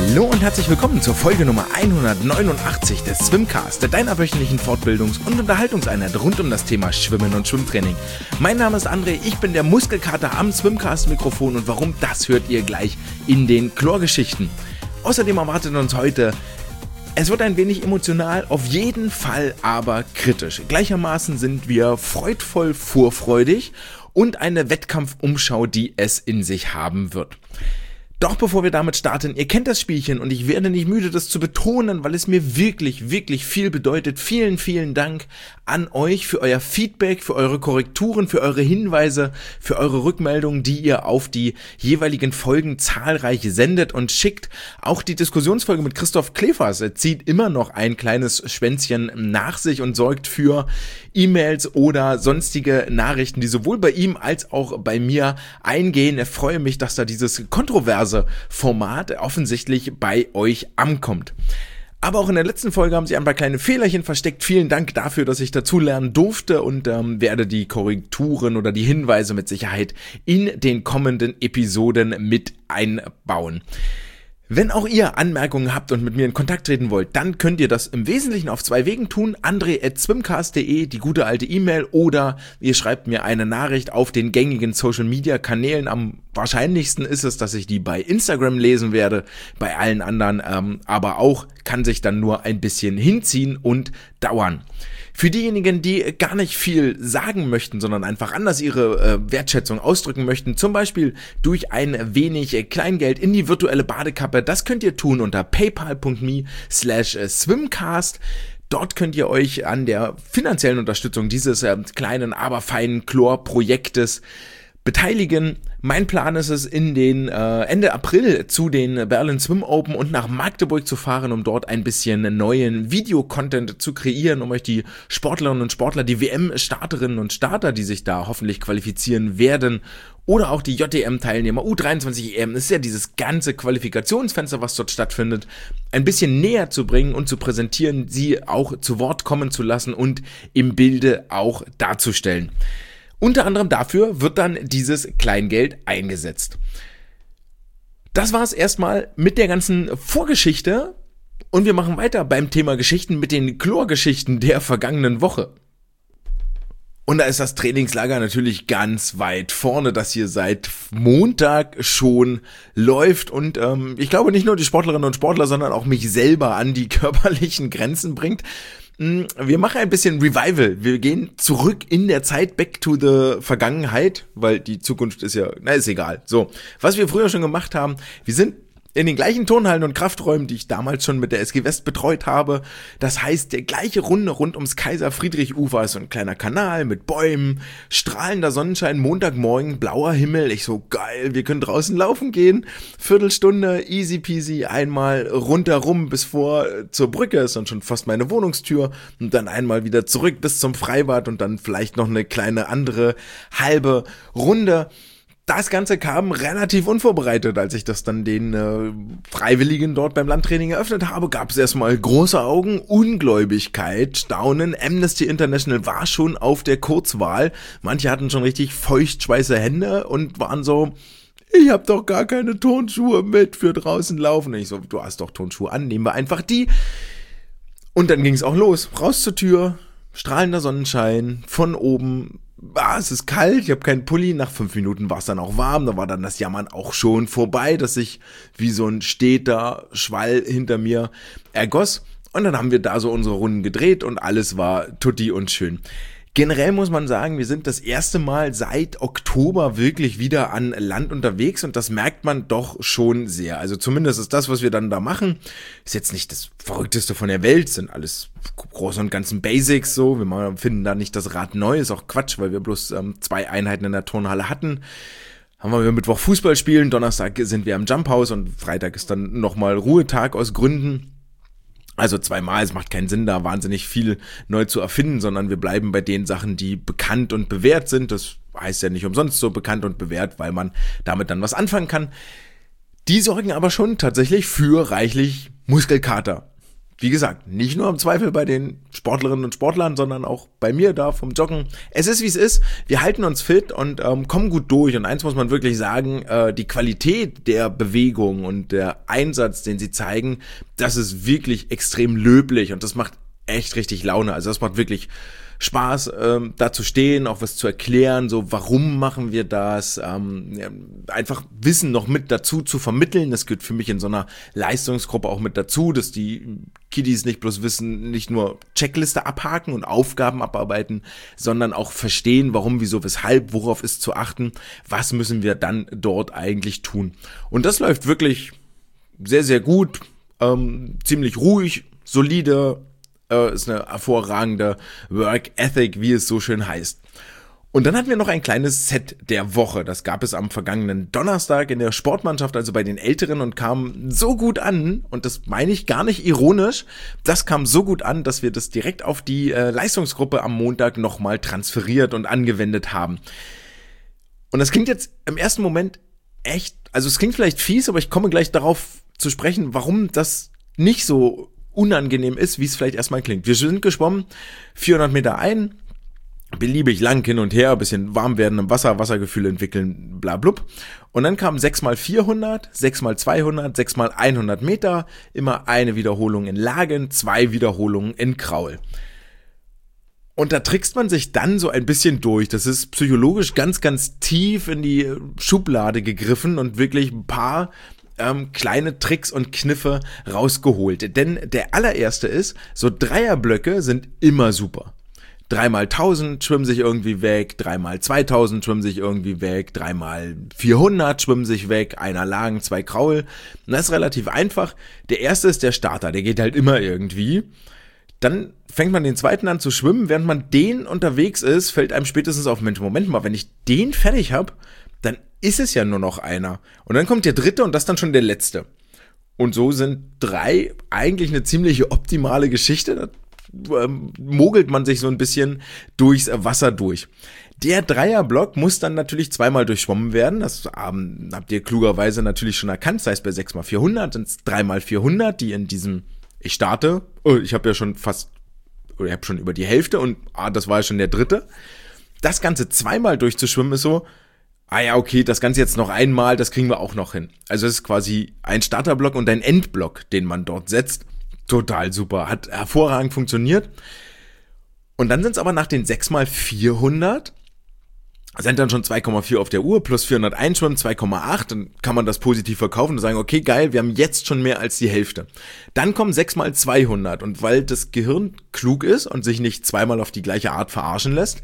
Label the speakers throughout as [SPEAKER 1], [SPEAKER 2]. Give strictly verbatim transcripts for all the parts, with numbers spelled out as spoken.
[SPEAKER 1] Hallo und herzlich willkommen zur Folge Nummer hundertneunundachtzig des Swimcast, deiner wöchentlichen Fortbildungs- und Unterhaltungseinheit rund um das Thema Schwimmen und Schwimmtraining. Mein Name ist André, ich bin der Muskelkater am Swimcast-Mikrofon und warum, das hört ihr gleich in den Chlorgeschichten. Außerdem erwartet uns heute, es wird ein wenig emotional, auf jeden Fall aber kritisch. Gleichermaßen sind wir freudvoll vorfreudig und eine Wettkampfumschau, die es in sich haben wird. Doch bevor wir damit starten, ihr kennt das Spielchen und ich werde nicht müde, das zu betonen, weil es mir wirklich, wirklich viel bedeutet. Vielen, vielen Dank an euch für euer Feedback, für eure Korrekturen, für eure Hinweise, für eure Rückmeldungen, die ihr auf die jeweiligen Folgen zahlreich sendet und schickt. Auch die Diskussionsfolge mit Christoph Klefers zieht immer noch ein kleines Schwänzchen nach sich und sorgt für E-Mails oder sonstige Nachrichten, die sowohl bei ihm als auch bei mir eingehen. Ich freue mich, dass da dieses kontroverse Format offensichtlich bei euch ankommt. Aber auch in der letzten Folge haben sich ein paar kleine Fehlerchen versteckt. Vielen Dank dafür, dass ich dazulernen durfte und ähm, werde die Korrekturen oder die Hinweise mit Sicherheit in den kommenden Episoden mit einbauen. Wenn auch ihr Anmerkungen habt und mit mir in Kontakt treten wollt, dann könnt ihr das im Wesentlichen auf zwei Wegen tun. andre at swimcast punkt de, die gute alte E-Mail, oder ihr schreibt mir eine Nachricht auf den gängigen Social-Media-Kanälen. Am wahrscheinlichsten ist es, dass ich die bei Instagram lesen werde, bei allen anderen ähm, aber auch, kann sich dann nur ein bisschen hinziehen und dauern. Für diejenigen, die gar nicht viel sagen möchten, sondern einfach anders ihre äh, Wertschätzung ausdrücken möchten, zum Beispiel durch ein wenig äh, Kleingeld in die virtuelle Badekappe, das könnt ihr tun unter paypal punkt me slash swimcast. Dort könnt ihr euch an der finanziellen Unterstützung dieses äh, kleinen, aber feinen Chlor-Projektes beteiligen. Mein Plan ist es, in den äh, Ende April zu den Berlin Swim Open und nach Magdeburg zu fahren, um dort ein bisschen neuen Videocontent zu kreieren, um euch die Sportlerinnen und Sportler, die W M-Starterinnen und Starter, die sich da hoffentlich qualifizieren werden, oder auch die J T M-Teilnehmer, U dreiundzwanzig E M, ist ja dieses ganze Qualifikationsfenster, was dort stattfindet, ein bisschen näher zu bringen und zu präsentieren, sie auch zu Wort kommen zu lassen und im Bilde auch darzustellen. Unter anderem dafür wird dann dieses Kleingeld eingesetzt. Das war es erstmal mit der ganzen Vorgeschichte und wir machen weiter beim Thema Geschichten mit den Chlorgeschichten der vergangenen Woche. Und da ist das Trainingslager natürlich ganz weit vorne, das hier seit Montag schon läuft und ähm, ich glaube nicht nur die Sportlerinnen und Sportler, sondern auch mich selber an die körperlichen Grenzen bringt. Wir machen ein bisschen Revival. Wir gehen zurück in der Zeit, back to the Vergangenheit, weil die Zukunft ist ja, na ist egal. So, was wir früher schon gemacht haben, wir sind in den gleichen Turnhallen und Krafträumen, die ich damals schon mit der S G West betreut habe. Das heißt, der gleiche Runde rund ums Kaiser-Friedrich-Ufer ist so ein kleiner Kanal mit Bäumen, strahlender Sonnenschein, Montagmorgen, blauer Himmel. Ich so, geil, wir können draußen laufen gehen. Viertelstunde, easy peasy, einmal rundherum bis vor zur Brücke, ist dann schon fast meine Wohnungstür. Und dann einmal wieder zurück bis zum Freibad und dann vielleicht noch eine kleine andere halbe Runde. Das Ganze kam relativ unvorbereitet, als ich das dann den äh, Freiwilligen dort beim Landtraining eröffnet habe, gab es erstmal große Augen, Ungläubigkeit, Staunen. Amnesty International war schon auf der Kurzwahl. Manche hatten schon richtig feuchtschweiße Hände und waren so, ich hab doch gar keine Turnschuhe mit für draußen laufen. Und ich so, du hast doch Turnschuhe an, nehmen wir einfach die. Und dann ging es auch los, raus zur Tür, strahlender Sonnenschein, von oben. Ah, es ist kalt, ich habe keinen Pulli, nach fünf Minuten war es dann auch warm, da war dann das Jammern auch schon vorbei, dass sich wie so ein steter Schwall hinter mir ergoss und dann haben wir da so unsere Runden gedreht und alles war tutti und schön. Generell muss man sagen, wir sind das erste Mal seit Oktober wirklich wieder an Land unterwegs und das merkt man doch schon sehr. Also zumindest ist das, was wir dann da machen, ist jetzt nicht das Verrückteste von der Welt, sind alles große und ganzen Basics so. Wir finden da nicht das Rad neu, ist auch Quatsch, weil wir bloß ähm, zwei Einheiten in der Turnhalle hatten. Haben wir Mittwoch Fußball spielen, Donnerstag sind wir am Jumphouse und Freitag ist dann nochmal Ruhetag aus Gründen. Also zweimal, es macht keinen Sinn, da wahnsinnig viel neu zu erfinden, sondern wir bleiben bei den Sachen, die bekannt und bewährt sind. Das heißt ja nicht umsonst so bekannt und bewährt, weil man damit dann was anfangen kann. Die sorgen aber schon tatsächlich für reichlich Muskelkater. wie gesagt, nicht nur im Zweifel bei den Sportlerinnen und Sportlern, sondern auch bei mir da vom Joggen. Es ist, wie es ist. Wir halten uns fit und ähm, kommen gut durch. Und eins muss man wirklich sagen, äh, die Qualität der Bewegung und der Einsatz, den sie zeigen, das ist wirklich extrem löblich und das macht echt richtig Laune. Also das macht wirklich Spaß, ähm, da zu stehen, auch was zu erklären, so warum machen wir das, ähm, ja, einfach Wissen noch mit dazu zu vermitteln. Das gehört für mich in so einer Leistungsgruppe auch mit dazu, dass die Kiddies nicht bloß wissen, nicht nur Checkliste abhaken und Aufgaben abarbeiten, sondern auch verstehen, warum, wieso, weshalb, worauf ist zu achten, was müssen wir dann dort eigentlich tun. Und das läuft wirklich sehr, sehr gut, ähm, ziemlich ruhig, solide, ist eine hervorragende Work Ethic, wie es so schön heißt. Und dann hatten wir noch ein kleines Set der Woche. Das gab es am vergangenen Donnerstag in der Sportmannschaft, also bei den Älteren, und kam so gut an, und das meine ich gar nicht ironisch, das kam so gut an, dass wir das direkt auf die äh, Leistungsgruppe am Montag nochmal transferiert und angewendet haben. Und das klingt jetzt im ersten Moment echt, also es klingt vielleicht fies, aber ich komme gleich darauf zu sprechen, warum das nicht so unangenehm ist, wie es vielleicht erstmal klingt. Wir sind geschwommen, vierhundert Meter ein, beliebig lang hin und her, bisschen warm werden im Wasser, Wassergefühl entwickeln, bla blub. Und dann kamen sechs mal vierhundert, sechs mal zweihundert, sechs mal hundert Meter, immer eine Wiederholung in Lagen, zwei Wiederholungen in Kraul. Und da trickst man sich dann so ein bisschen durch. Das ist psychologisch ganz, ganz tief in die Schublade gegriffen und wirklich ein paar Ähm, kleine Tricks und Kniffe rausgeholt. Denn der allererste ist, so Dreierblöcke sind immer super. Dreimal tausend schwimmen sich irgendwie weg, dreimal zweitausend schwimmen sich irgendwie weg, dreimal vierhundert schwimmen sich weg, einer Lagen, zwei Kraul. Und das ist relativ einfach. Der erste ist der Starter, der geht halt immer irgendwie. Dann fängt man den zweiten an zu schwimmen. Während man den unterwegs ist, fällt einem spätestens auf, Mensch, Moment mal, wenn ich den fertig habe, dann ist es ja nur noch einer. Und dann kommt der dritte und das dann schon der letzte. Und so sind drei eigentlich eine ziemlich optimale Geschichte. Da ähm, mogelt man sich so ein bisschen durchs Wasser durch. Der Dreierblock muss dann natürlich zweimal durchschwommen werden. Das ähm, habt ihr klugerweise natürlich schon erkannt. Das heißt, bei sechs mal vierhundert sind es drei mal vierhundert, die in diesem, ich starte, oh, ich habe ja schon fast, oder ich habe schon über die Hälfte und ah, das war ja schon der dritte. Das Ganze zweimal durchzuschwimmen ist so, ah ja, okay, das Ganze jetzt noch einmal, das kriegen wir auch noch hin. Also es ist quasi ein Starterblock und ein Endblock, den man dort setzt. Total super, hat hervorragend funktioniert. Und dann sind es aber nach den sechs mal vierhundert, sind dann schon zwei Komma vier auf der Uhr, plus vierhundert einschwimmen, zwei Komma acht, dann kann man das positiv verkaufen und sagen, okay, geil, wir haben jetzt schon mehr als die Hälfte. Dann kommen sechs mal zweihundert und weil das Gehirn klug ist und sich nicht zweimal auf die gleiche Art verarschen lässt,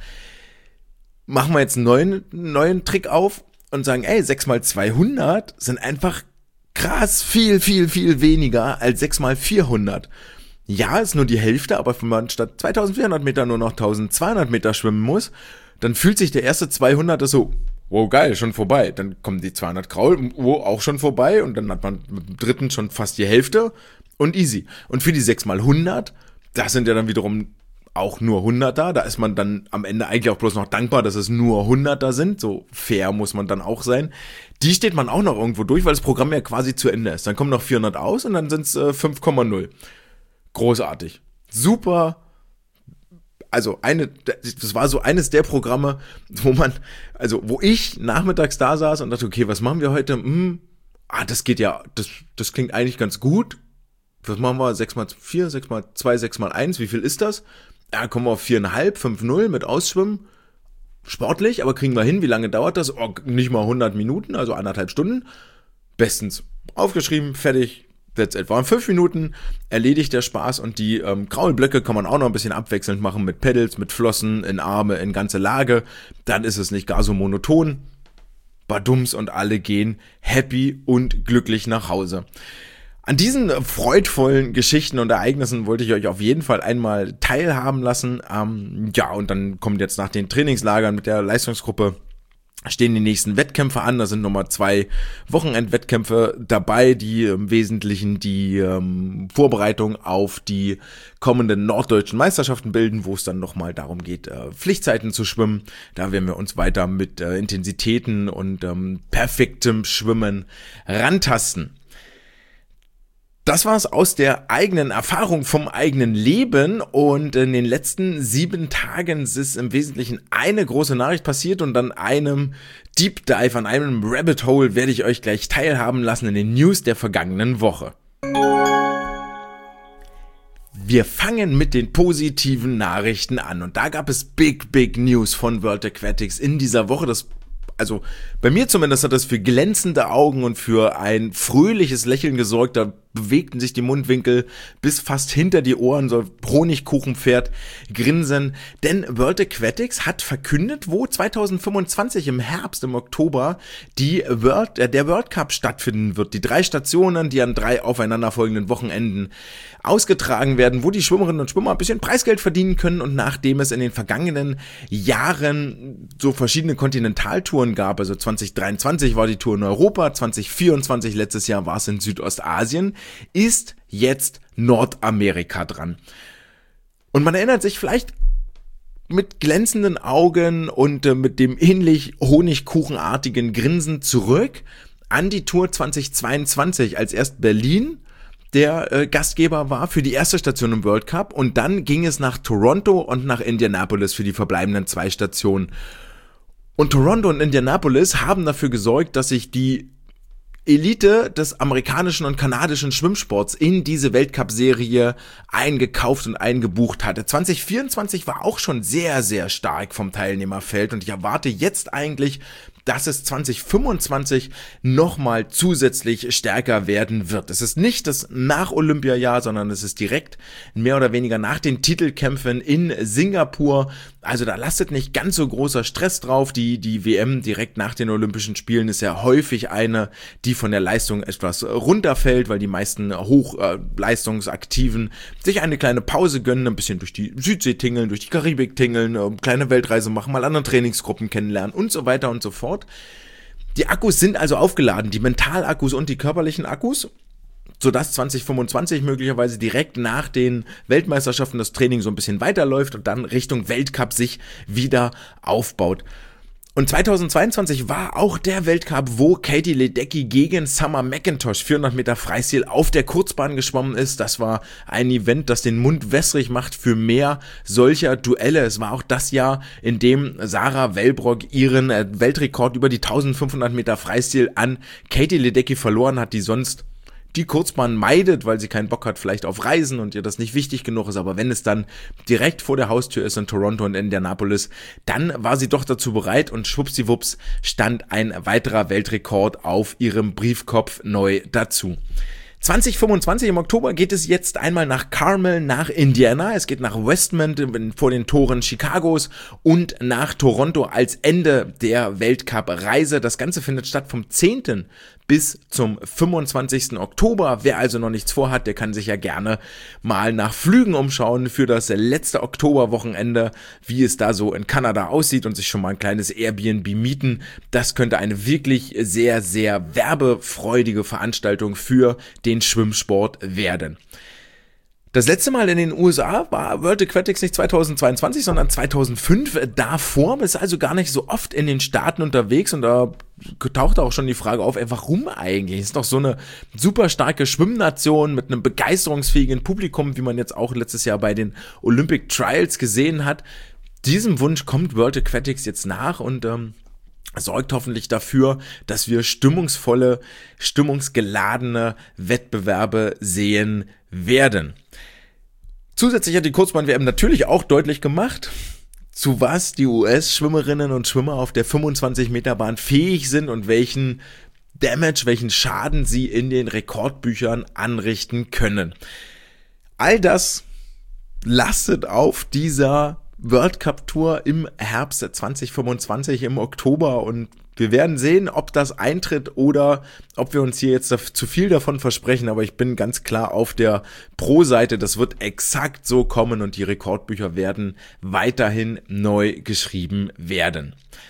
[SPEAKER 1] machen wir jetzt einen neuen, neuen Trick auf und sagen, ey, sechs mal zweihundert sind einfach krass viel, viel, viel weniger als sechs mal vierhundert. Ja, ist nur die Hälfte, aber wenn man statt zweitausendvierhundert Meter nur noch eintausendzweihundert Meter schwimmen muss, dann fühlt sich der erste zweihundert so, wow, geil, schon vorbei. Dann kommen die zweihundert Kraul, wow, auch schon vorbei und dann hat man mit dem dritten schon fast die Hälfte und easy. Und für die sechs mal hundert, das sind ja dann wiederum auch nur Hunderter, da ist man dann am Ende eigentlich auch bloß noch dankbar, dass es nur Hunderter sind, so fair muss man dann auch sein. Die steht man auch noch irgendwo durch, weil das Programm ja quasi zu Ende ist. Dann kommen noch vierhundert aus und dann sind es äh, fünf Komma null. Großartig. Super. Also eine, das war so eines der Programme, wo man, also wo ich nachmittags da saß und dachte, okay, was machen wir heute? Hm, ah, das geht ja, das, das klingt eigentlich ganz gut. Was machen wir? sechs mal vier, sechs mal zwei, sechs mal eins, wie viel ist das? Ja, kommen wir auf vier Komma fünf, fünf null mit Ausschwimmen. Sportlich, aber kriegen wir hin. Wie lange dauert das? Oh, nicht mal hundert Minuten, also anderthalb Stunden. Bestens. Aufgeschrieben, fertig. That's it. Waren fünf Minuten, erledigt der Spaß und die ähm, Kraulblöcke kann man auch noch ein bisschen abwechselnd machen mit Pedals, mit Flossen, in Arme, in ganze Lage. Dann ist es nicht gar so monoton. Badums und alle gehen happy und glücklich nach Hause. An diesen freudvollen Geschichten und Ereignissen wollte ich euch auf jeden Fall einmal teilhaben lassen. Ähm, ja, und dann kommt jetzt nach den Trainingslagern mit der Leistungsgruppe, stehen die nächsten Wettkämpfe an. Da sind nochmal zwei Wochenendwettkämpfe dabei, die im Wesentlichen die ähm, Vorbereitung auf die kommenden norddeutschen Meisterschaften bilden, wo es dann nochmal darum geht, äh, Pflichtzeiten zu schwimmen. Da werden wir uns weiter mit äh, Intensitäten und ähm, perfektem Schwimmen rantasten. Das war's aus der eigenen Erfahrung vom eigenen Leben, und in den letzten sieben Tagen ist im Wesentlichen eine große Nachricht passiert, und an einem Deep Dive, an einem Rabbit Hole werde ich euch gleich teilhaben lassen in den News der vergangenen Woche. Wir fangen mit den positiven Nachrichten an, und da gab es Big, Big News von World Aquatics in dieser Woche. Das Also bei mir zumindest hat das für glänzende Augen und für ein fröhliches Lächeln gesorgt. Da bewegten sich die Mundwinkel bis fast hinter die Ohren, so Honigkuchenpferd grinsen. Denn World Aquatics hat verkündet, wo zwanzig fünfundzwanzig im Herbst, im Oktober, die World, äh, der World Cup stattfinden wird. Die drei Stationen, die an drei aufeinanderfolgenden Wochenenden ausgetragen werden, wo die Schwimmerinnen und Schwimmer ein bisschen Preisgeld verdienen können. Und nachdem es in den vergangenen Jahren so verschiedene Kontinentaltouren gab, also zwanzig dreiundzwanzig war die Tour in Europa, zwanzig vierundzwanzig letztes Jahr war es in Südostasien, ist jetzt Nordamerika dran. Und man erinnert sich vielleicht mit glänzenden Augen und äh, mit dem ähnlich honigkuchenartigen Grinsen zurück an die Tour zwanzig zweiundzwanzig, als erst Berlin der äh, Gastgeber war für die erste Station im World Cup, und dann ging es nach Toronto und nach Indianapolis für die verbleibenden zwei Stationen. Und Toronto und Indianapolis haben dafür gesorgt, dass sich die Elite des amerikanischen und kanadischen Schwimmsports in diese Weltcup-Serie eingekauft und eingebucht hatte. zwanzig vierundzwanzig war auch schon sehr, sehr stark vom Teilnehmerfeld, und ich erwarte jetzt eigentlich, dass es zwanzig fünfundzwanzig nochmal zusätzlich stärker werden wird. Es ist nicht das Nach-Olympia-Jahr, sondern es ist direkt mehr oder weniger nach den Titelkämpfen in Singapur. Also da lastet nicht ganz so großer Stress drauf. Die, die W M direkt nach den Olympischen Spielen ist ja häufig eine, die von der Leistung etwas runterfällt, weil die meisten Hochleistungsaktiven sich eine kleine Pause gönnen, ein bisschen durch die Südsee tingeln, durch die Karibik tingeln, eine kleine Weltreise machen, mal andere Trainingsgruppen kennenlernen und so weiter und so fort. Die Akkus sind also aufgeladen, die Mentalakkus und die körperlichen Akkus, sodass zwanzig fünfundzwanzig möglicherweise direkt nach den Weltmeisterschaften das Training so ein bisschen weiterläuft und dann Richtung Weltcup sich wieder aufbaut. Und zwanzig zweiundzwanzig war auch der Weltcup, wo Katie Ledecky gegen Summer McIntosh vierhundert Meter Freistil auf der Kurzbahn geschwommen ist. Das war ein Event, das den Mund wässrig macht für mehr solcher Duelle. Es war auch das Jahr, in dem Sarah Wellbrock ihren Weltrekord über die eintausendfünfhundert Meter Freistil an Katie Ledecky verloren hat, die sonst die Kurzbahn meidet, weil sie keinen Bock hat vielleicht auf Reisen und ihr das nicht wichtig genug ist, aber wenn es dann direkt vor der Haustür ist in Toronto und Indianapolis, dann war sie doch dazu bereit, und schwuppsiwupps stand ein weiterer Weltrekord auf ihrem Briefkopf neu dazu. zwanzig fünfundzwanzig im Oktober geht es jetzt einmal nach Carmel, nach Indiana, es geht nach Westmont vor den Toren Chicagos und nach Toronto als Ende der Weltcup-Reise. Das Ganze findet statt vom zehnten bis zum fünfundzwanzigsten Oktober. Wer also noch nichts vorhat, der kann sich ja gerne mal nach Flügen umschauen für das letzte Oktoberwochenende, wie es da so in Kanada aussieht, und sich schon mal ein kleines Airbnb mieten. Das könnte eine wirklich sehr, sehr werbefreudige Veranstaltung für den Schwimmsport werden. Das letzte Mal in den U S A war World Aquatics nicht zwanzig zweiundzwanzig, sondern zweitausendfünf davor. Ist also gar nicht so oft in den Staaten unterwegs, und da taucht auch schon die Frage auf, ey, warum eigentlich? Ist doch so eine super starke Schwimmnation mit einem begeisterungsfähigen Publikum, wie man jetzt auch letztes Jahr bei den Olympic Trials gesehen hat. Diesem Wunsch kommt World Aquatics jetzt nach und ähm, sorgt hoffentlich dafür, dass wir stimmungsvolle, stimmungsgeladene Wettbewerbe sehen werden. Zusätzlich hat die Kurzbahn-W M natürlich auch deutlich gemacht, zu was die U S-Schwimmerinnen und Schwimmer auf der fünfundzwanzig Meter Bahn fähig sind und welchen Damage, welchen Schaden sie in den Rekordbüchern anrichten können. All das lastet auf dieser World Cup Tour im Herbst zwanzig fünfundzwanzig im Oktober, und wir werden sehen, ob das eintritt oder ob wir uns hier jetzt zu viel davon versprechen, aber ich bin ganz klar auf der Pro-Seite. Das wird exakt so kommen, und die Rekordbücher werden weiterhin neu geschrieben werden.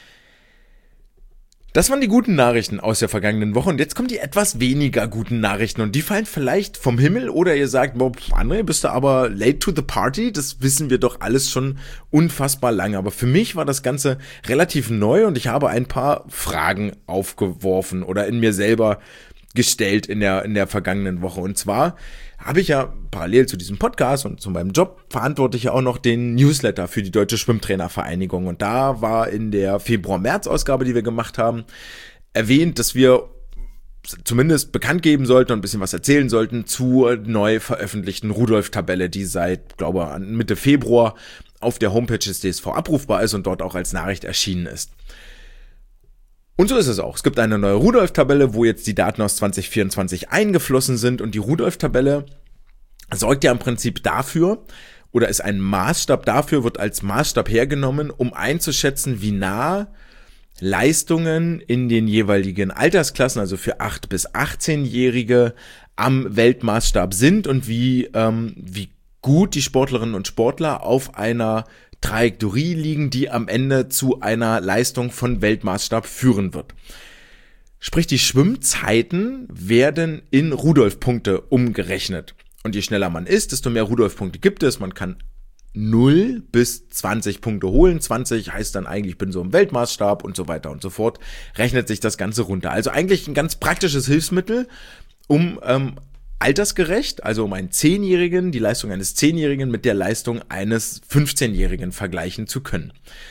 [SPEAKER 1] Das waren die guten Nachrichten aus der vergangenen Woche, und jetzt kommen die etwas weniger guten Nachrichten, und die fallen vielleicht vom Himmel, oder ihr sagt, boah, André, bist du aber late to the party? Das wissen wir doch alles schon unfassbar lange, aber für mich war das Ganze relativ neu, und ich habe ein paar Fragen aufgeworfen oder in mir selber gestellt in der, in der vergangenen Woche. Und zwar habe ich ja parallel zu diesem Podcast und zu meinem Job verantworte ich ja auch noch den Newsletter für die Deutsche Schwimmtrainervereinigung. Und da war in der Februar-März-Ausgabe, die wir gemacht haben, erwähnt, dass wir zumindest bekannt geben sollten und ein bisschen was erzählen sollten zur neu veröffentlichten Rudolf-Tabelle, die seit, glaube ich, Mitte Februar auf der Homepage des D S V abrufbar ist und dort auch als Nachricht erschienen ist. Und so ist es auch. Es gibt eine neue Rudolf-Tabelle, wo jetzt die Daten aus zwanzig vierundzwanzig eingeflossen sind und die Rudolf-Tabelle sorgt ja im Prinzip dafür oder ist ein Maßstab dafür, wird als Maßstab hergenommen, um einzuschätzen, wie nah Leistungen in den jeweiligen Altersklassen, also für acht bis achtzehnjährige, am Weltmaßstab sind und wie, ähm, wie gut die Sportlerinnen und Sportler auf einer Trajektorie liegen, die am Ende zu einer Leistung von Weltmaßstab führen wird. Sprich, die Schwimmzeiten werden in Rudolf-Punkte umgerechnet. Und je schneller man ist, desto mehr Rudolf-Punkte gibt es. Man kann null bis zwanzig Punkte holen. zwanzig heißt dann eigentlich, ich bin so im Weltmaßstab und so weiter und so fort. Rechnet sich das Ganze runter. Also eigentlich ein ganz praktisches Hilfsmittel, um ähm, altersgerecht, also um einen Zehnjährigen, die Leistung eines Zehnjährigen mit der Leistung eines fünfzehnjährigen vergleichen zu können.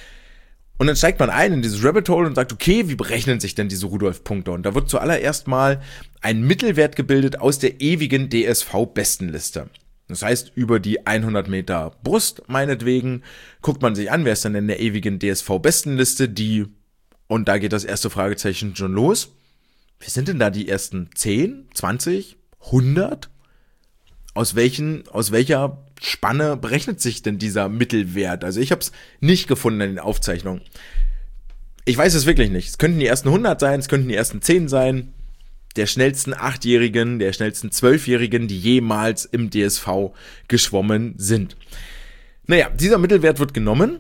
[SPEAKER 1] Und dann steigt man ein in dieses Rabbit Hole und sagt, okay, wie berechnen sich denn diese Rudolf-Punkte? Und da wird zuallererst mal ein Mittelwert gebildet aus der ewigen D S V-Bestenliste. Das heißt, über die hundert Meter Brust, meinetwegen, guckt man sich an, wer ist denn in der ewigen D S V-Bestenliste, die, und da geht das erste Fragezeichen schon los. Wie sind denn da die ersten zehn, zwanzig, hundert? Aus welchen, aus welcher Spanne berechnet sich denn dieser Mittelwert? Also ich habe es nicht gefunden in den Aufzeichnungen. Ich weiß es wirklich nicht. Es könnten die ersten hundert sein, es könnten die ersten zehn sein. Der schnellsten Achtjährigen, der schnellsten Zwölfjährigen, die jemals im D S V geschwommen sind. Naja, dieser Mittelwert wird genommen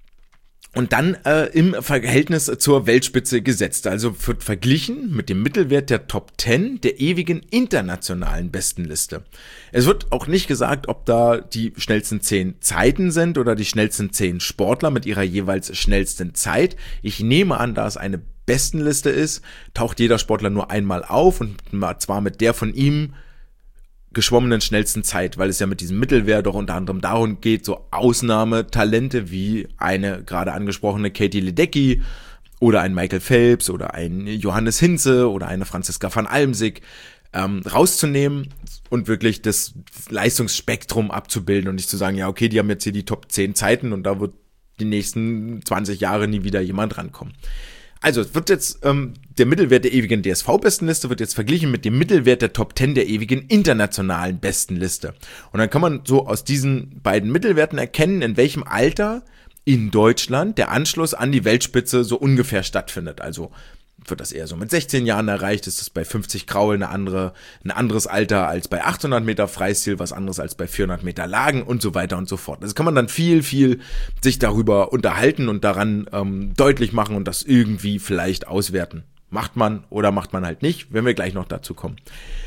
[SPEAKER 1] und dann äh, im Verhältnis zur Weltspitze gesetzt. Also wird verglichen mit dem Mittelwert der Top zehn der ewigen internationalen Bestenliste. Es wird auch nicht gesagt, ob da die schnellsten zehn Zeiten sind oder die schnellsten zehn Sportler mit ihrer jeweils schnellsten Zeit. Ich nehme an, da es eine Bestenliste ist, taucht jeder Sportler nur einmal auf und zwar mit der von ihm geschwommenen schnellsten Zeit, weil es ja mit diesem Mittelwert auch unter anderem darum geht, so Ausnahmetalente wie eine gerade angesprochene Katie Ledecky oder ein Michael Phelps oder ein Johannes Hinze oder eine Franziska van Almsick ähm, rauszunehmen und wirklich das Leistungsspektrum abzubilden und nicht zu sagen, ja okay, die haben jetzt hier die Top zehn Zeiten und da wird die nächsten zwanzig Jahre nie wieder jemand rankommen. Also es wird jetzt ähm, der Mittelwert der ewigen D S V-Bestenliste wird jetzt verglichen mit dem Mittelwert der Top zehn der ewigen internationalen Bestenliste. Und dann kann man so aus diesen beiden Mittelwerten erkennen, in welchem Alter in Deutschland der Anschluss an die Weltspitze so ungefähr stattfindet. Also wird das eher so mit sechzehn Jahren erreicht, ist das bei fünfzig Kraul eine andere, ein anderes Alter als bei achthundert Meter Freistil, was anderes als bei vierhundert Meter Lagen und so weiter und so fort. Also kann man dann viel, viel sich darüber unterhalten und daran ähm, deutlich machen und das irgendwie vielleicht auswerten. Macht man oder macht man halt nicht, wenn wir gleich noch dazu kommen.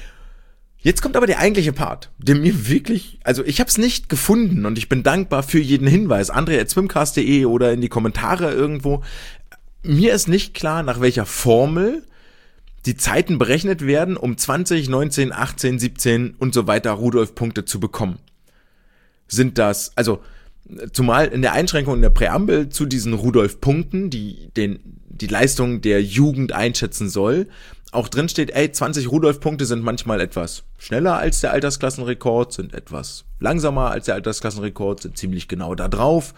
[SPEAKER 1] Jetzt kommt aber der eigentliche Part, der mir wirklich, also ich habe es nicht gefunden und ich bin dankbar für jeden Hinweis, andre at swimcast punkt de oder in die Kommentare irgendwo. Mir ist nicht klar, nach welcher Formel die Zeiten berechnet werden, um zwanzig, neunzehn, achtzehn, siebzehn und so weiter Rudolf-Punkte zu bekommen. Sind das, also zumal in der Einschränkung in der Präambel zu diesen Rudolf-Punkten, die den, die Leistung der Jugend einschätzen soll, auch drin steht, ey, zwanzig Rudolf-Punkte sind manchmal etwas schneller als der Altersklassenrekord, sind etwas langsamer als der Altersklassenrekord, sind ziemlich genau da drauf.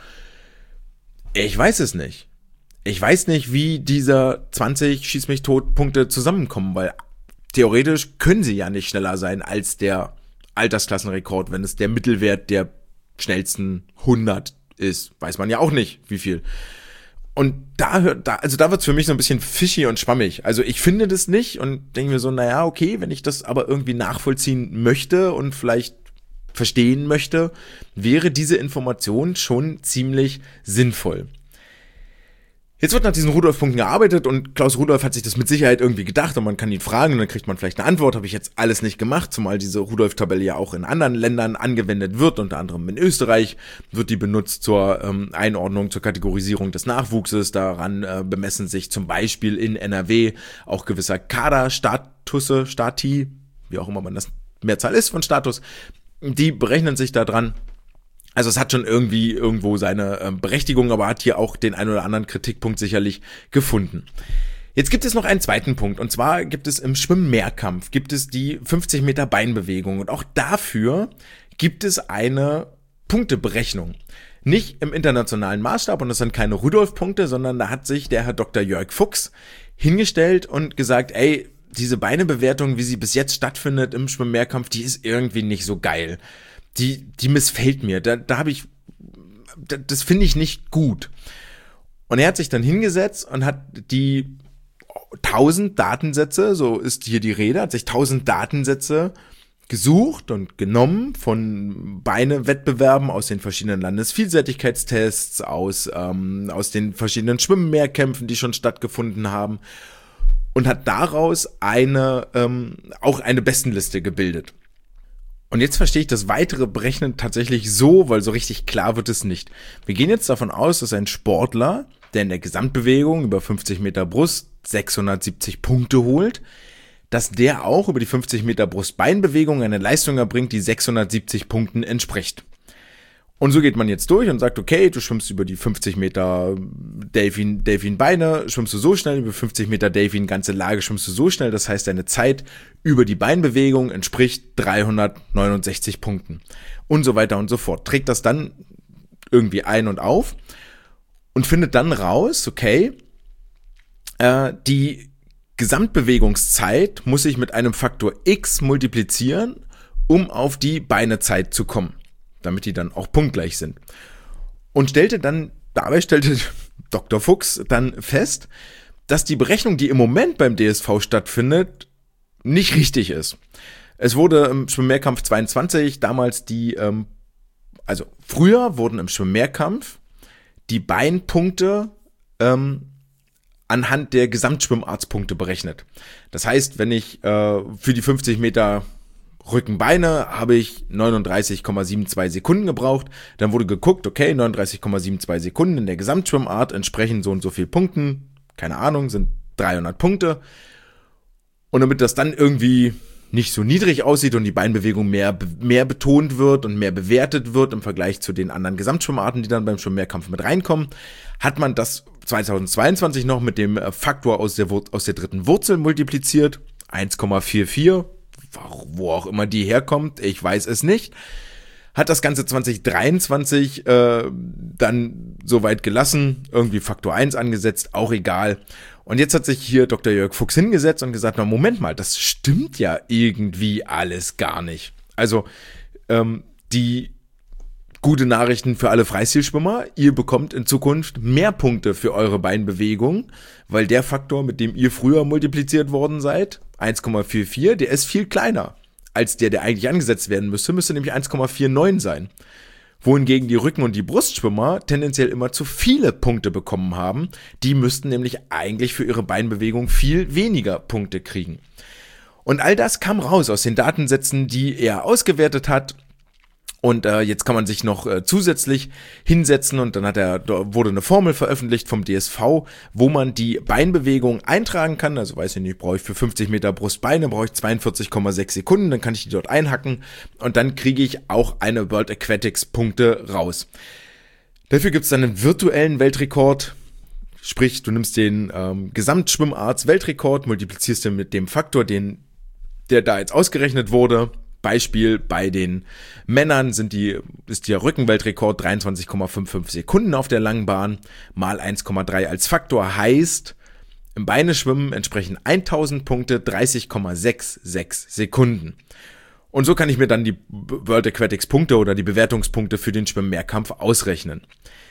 [SPEAKER 1] Ich weiß es nicht. Ich weiß nicht, wie dieser zwanzig Schieß mich tot Punkte zusammenkommen, weil theoretisch können sie ja nicht schneller sein als der Altersklassenrekord, wenn es der Mittelwert der schnellsten hundert ist. Weiß man ja auch nicht, wie viel. Und da hört, da, also da wird's für mich so ein bisschen fishy und schwammig. Also ich finde das nicht und denke mir so, naja, okay, wenn ich das aber irgendwie nachvollziehen möchte und vielleicht verstehen möchte, wäre diese Information schon ziemlich sinnvoll. Jetzt wird nach diesen Rudolf-Punkten gearbeitet und Klaus Rudolf hat sich das mit Sicherheit irgendwie gedacht und man kann ihn fragen und dann kriegt man vielleicht eine Antwort, habe ich jetzt alles nicht gemacht, zumal diese Rudolf-Tabelle ja auch in anderen Ländern angewendet wird, unter anderem in Österreich wird die benutzt zur ähm, Einordnung, zur Kategorisierung des Nachwuchses, daran äh, bemessen sich zum Beispiel in N R W auch gewisser Kaderstatusse, Stati, wie auch immer man das Mehrzahl ist von Status, die berechnen sich da dran. Also es hat schon irgendwie irgendwo seine äh, Berechtigung, aber hat hier auch den ein oder anderen Kritikpunkt sicherlich gefunden. Jetzt gibt es noch einen zweiten Punkt und zwar gibt es im Schwimm-Mehrkampf, gibt es die fünfzig Meter Beinbewegung und auch dafür gibt es eine Punkteberechnung. Nicht im internationalen Maßstab und das sind keine Rudolf-Punkte, sondern da hat sich der Herr Doktor Jörg Fuchs hingestellt und gesagt, ey, diese Beinebewertung, wie sie bis jetzt stattfindet im Schwimm-Mehrkampf, die ist irgendwie nicht so geil. Die, die missfällt mir. Da, da habe ich, da, das finde ich nicht gut. Und er hat sich dann hingesetzt und hat die tausend Datensätze, so ist hier die Rede, hat sich tausend Datensätze gesucht und genommen von Beine-Wettbewerben aus den verschiedenen Landesvielseitigkeitstests, aus, ähm, aus den verschiedenen Schwimm-Mehrkämpfen, die schon stattgefunden haben und hat daraus eine, ähm, auch eine Bestenliste gebildet. Und jetzt verstehe ich das weitere Berechnen tatsächlich so, weil so richtig klar wird es nicht. Wir gehen jetzt davon aus, dass ein Sportler, der in der Gesamtbewegung über fünfzig Meter Brust sechshundertsiebzig Punkte holt, dass der auch über die fünfzig Meter Brust-Beinbewegung eine Leistung erbringt, die sechshundertsiebzig Punkten entspricht. Und so geht man jetzt durch und sagt, okay, du schwimmst über die fünfzig Meter Delfin, Delfin Beine, schwimmst du so schnell, über fünfzig Meter Delfin ganze Lage schwimmst du so schnell, das heißt, deine Zeit über die Beinbewegung entspricht dreihundertneunundsechzig Punkten. Und so weiter und so fort. Trägt das dann irgendwie ein und auf und findet dann raus, okay, äh, die Gesamtbewegungszeit muss ich mit einem Faktor X multiplizieren, um auf die Beinezeit zu kommen, damit die dann auch punktgleich sind. Und stellte dann, dabei stellte Doktor Fuchs dann fest, dass die Berechnung, die im Moment beim D S V stattfindet, nicht richtig ist. Es wurde im Schwimm-Mehrkampf zweiundzwanzig damals die, ähm, also früher wurden im Schwimm-Mehrkampf die Beinpunkte ähm, anhand der Gesamtschwimmartspunkte berechnet. Das heißt, wenn ich äh, für die fünfzig Meter Rückenbeine habe ich neununddreißig Komma zweiundsiebzig Sekunden gebraucht. Dann wurde geguckt, okay, neununddreißig Komma zweiundsiebzig Sekunden in der Gesamtschwimmart entsprechen so und so viel Punkten. Keine Ahnung, sind dreihundert Punkte. Und damit das dann irgendwie nicht so niedrig aussieht und die Beinbewegung mehr, mehr betont wird und mehr bewertet wird im Vergleich zu den anderen Gesamtschwimmarten, die dann beim Schwimm-Mehrkampf mit reinkommen, hat man das zweitausendzweiundzwanzig noch mit dem Faktor aus der, aus der dritten Wurzel multipliziert. eins Komma vierundvierzig. Wo auch immer die herkommt, ich weiß es nicht, hat das Ganze zwanzig dreiundzwanzig äh, dann soweit gelassen, irgendwie Faktor eins angesetzt, auch egal. Und jetzt hat sich hier Doktor Jörg Fuchs hingesetzt und gesagt, na Moment mal, das stimmt ja irgendwie alles gar nicht. Also ähm, die gute Nachrichten für alle Freistilschwimmer, ihr bekommt in Zukunft mehr Punkte für eure Beinbewegung, weil der Faktor, mit dem ihr früher multipliziert worden seid, eins Komma vierundvierzig, der ist viel kleiner als der, der eigentlich angesetzt werden müsste, müsste nämlich eins Komma neunundvierzig sein. Wohingegen die Rücken- und die Brustschwimmer tendenziell immer zu viele Punkte bekommen haben, die müssten nämlich eigentlich für ihre Beinbewegung viel weniger Punkte kriegen. Und all das kam raus aus den Datensätzen, die er ausgewertet hat. Und äh, jetzt kann man sich noch äh, zusätzlich hinsetzen und dann hat er, da wurde eine Formel veröffentlicht vom D S V, wo man die Beinbewegung eintragen kann. Also weiß ich nicht, brauche ich für fünfzig Meter Brustbeine, brauche ich zweiundvierzig Komma sechs Sekunden, dann kann ich die dort einhacken und dann kriege ich auch eine World Aquatics Punkte raus. Dafür gibt es dann einen virtuellen Weltrekord, sprich du nimmst den ähm, Gesamtschwimmarts Weltrekord, multiplizierst den mit dem Faktor, den der da jetzt ausgerechnet wurde. Beispiel, bei den Männern sind die, ist der Rückenweltrekord dreiundzwanzig Komma fünfundfünfzig Sekunden auf der langen Bahn, mal eins Komma drei als Faktor, heißt, im Beineschwimmen entsprechen tausend Punkte dreißig Komma sechsundsechzig Sekunden. Und so kann ich mir dann die World Aquatics Punkte oder die Bewertungspunkte für den Schwimm-Mehrkampf ausrechnen.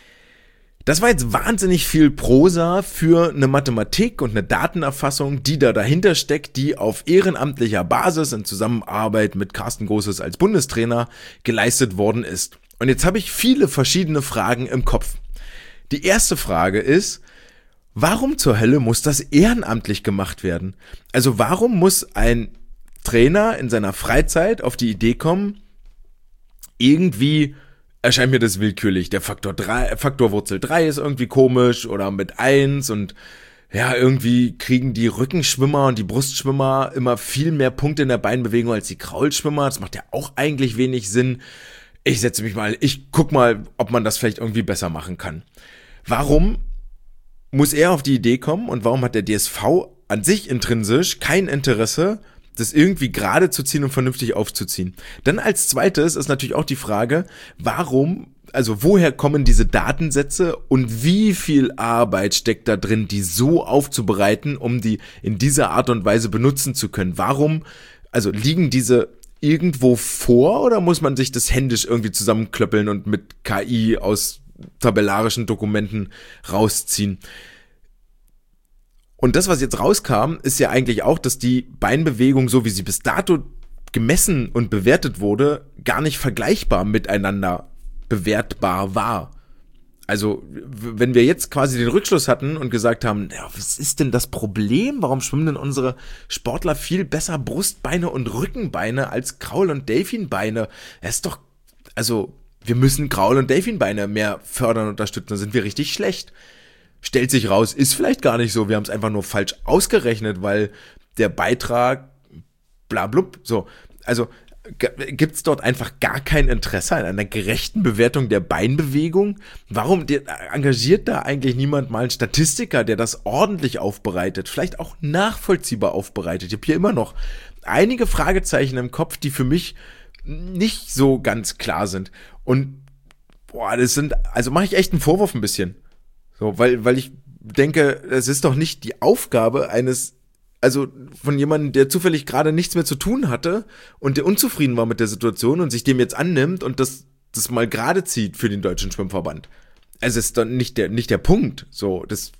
[SPEAKER 1] Das war jetzt wahnsinnig viel Prosa für eine Mathematik und eine Datenerfassung, die da dahinter steckt, die auf ehrenamtlicher Basis in Zusammenarbeit mit Carsten Großes als Bundestrainer geleistet worden ist. Und jetzt habe ich viele verschiedene Fragen im Kopf. Die erste Frage ist, Warum zur Hölle muss das ehrenamtlich gemacht werden? Also warum muss ein Trainer in seiner Freizeit auf die Idee kommen, irgendwie erscheint mir das willkürlich, der Faktor drei, Faktor Wurzel drei ist irgendwie komisch oder mit eins und ja, irgendwie kriegen die Rückenschwimmer und die Brustschwimmer immer viel mehr Punkte in der Beinbewegung als die Kraulschwimmer. Das macht ja auch eigentlich wenig Sinn. Ich setze mich mal, ich guck mal, ob man das vielleicht irgendwie besser machen kann. Warum muss er auf die Idee kommen und warum hat der D S V an sich intrinsisch kein Interesse, das irgendwie gerade zu ziehen und vernünftig aufzuziehen? Dann als zweites ist natürlich auch die Frage, warum, also woher kommen diese Datensätze und wie viel Arbeit steckt da drin, die so aufzubereiten, um die in dieser Art und Weise benutzen zu können? Warum, also liegen diese irgendwo vor oder muss man sich das händisch irgendwie zusammenklöppeln und mit K I aus tabellarischen Dokumenten rausziehen? Und das, was jetzt rauskam, ist ja eigentlich auch, dass die Beinbewegung, so wie sie bis dato gemessen und bewertet wurde, gar nicht vergleichbar miteinander bewertbar war. Also, wenn wir jetzt quasi den Rückschluss hatten und gesagt haben, ja, was ist denn das Problem? Warum schwimmen denn unsere Sportler viel besser Brustbeine und Rückenbeine als Kraul- und Delfinbeine? Das ist doch, also, wir müssen Kraul- und Delfinbeine mehr fördern und unterstützen, da sind wir richtig schlecht. Stellt sich raus, ist vielleicht gar nicht so, wir haben es einfach nur falsch ausgerechnet, weil der Beitrag blablub, so, also gibt es dort einfach gar kein Interesse an einer gerechten Bewertung der Beinbewegung? Warum der, engagiert da eigentlich niemand mal einen Statistiker, der das ordentlich aufbereitet, vielleicht auch nachvollziehbar aufbereitet? Ich habe hier immer noch einige Fragezeichen im Kopf, die für mich nicht so ganz klar sind. Und boah, das sind, also mache ich echt einen Vorwurf ein bisschen. So, weil, weil ich denke, es ist doch nicht die Aufgabe eines, also von jemandem, der zufällig gerade nichts mehr zu tun hatte und der unzufrieden war mit der Situation und sich dem jetzt annimmt und das, das mal gerade zieht für den Deutschen Schwimmverband. Es ist dann nicht der, nicht der Punkt. So, das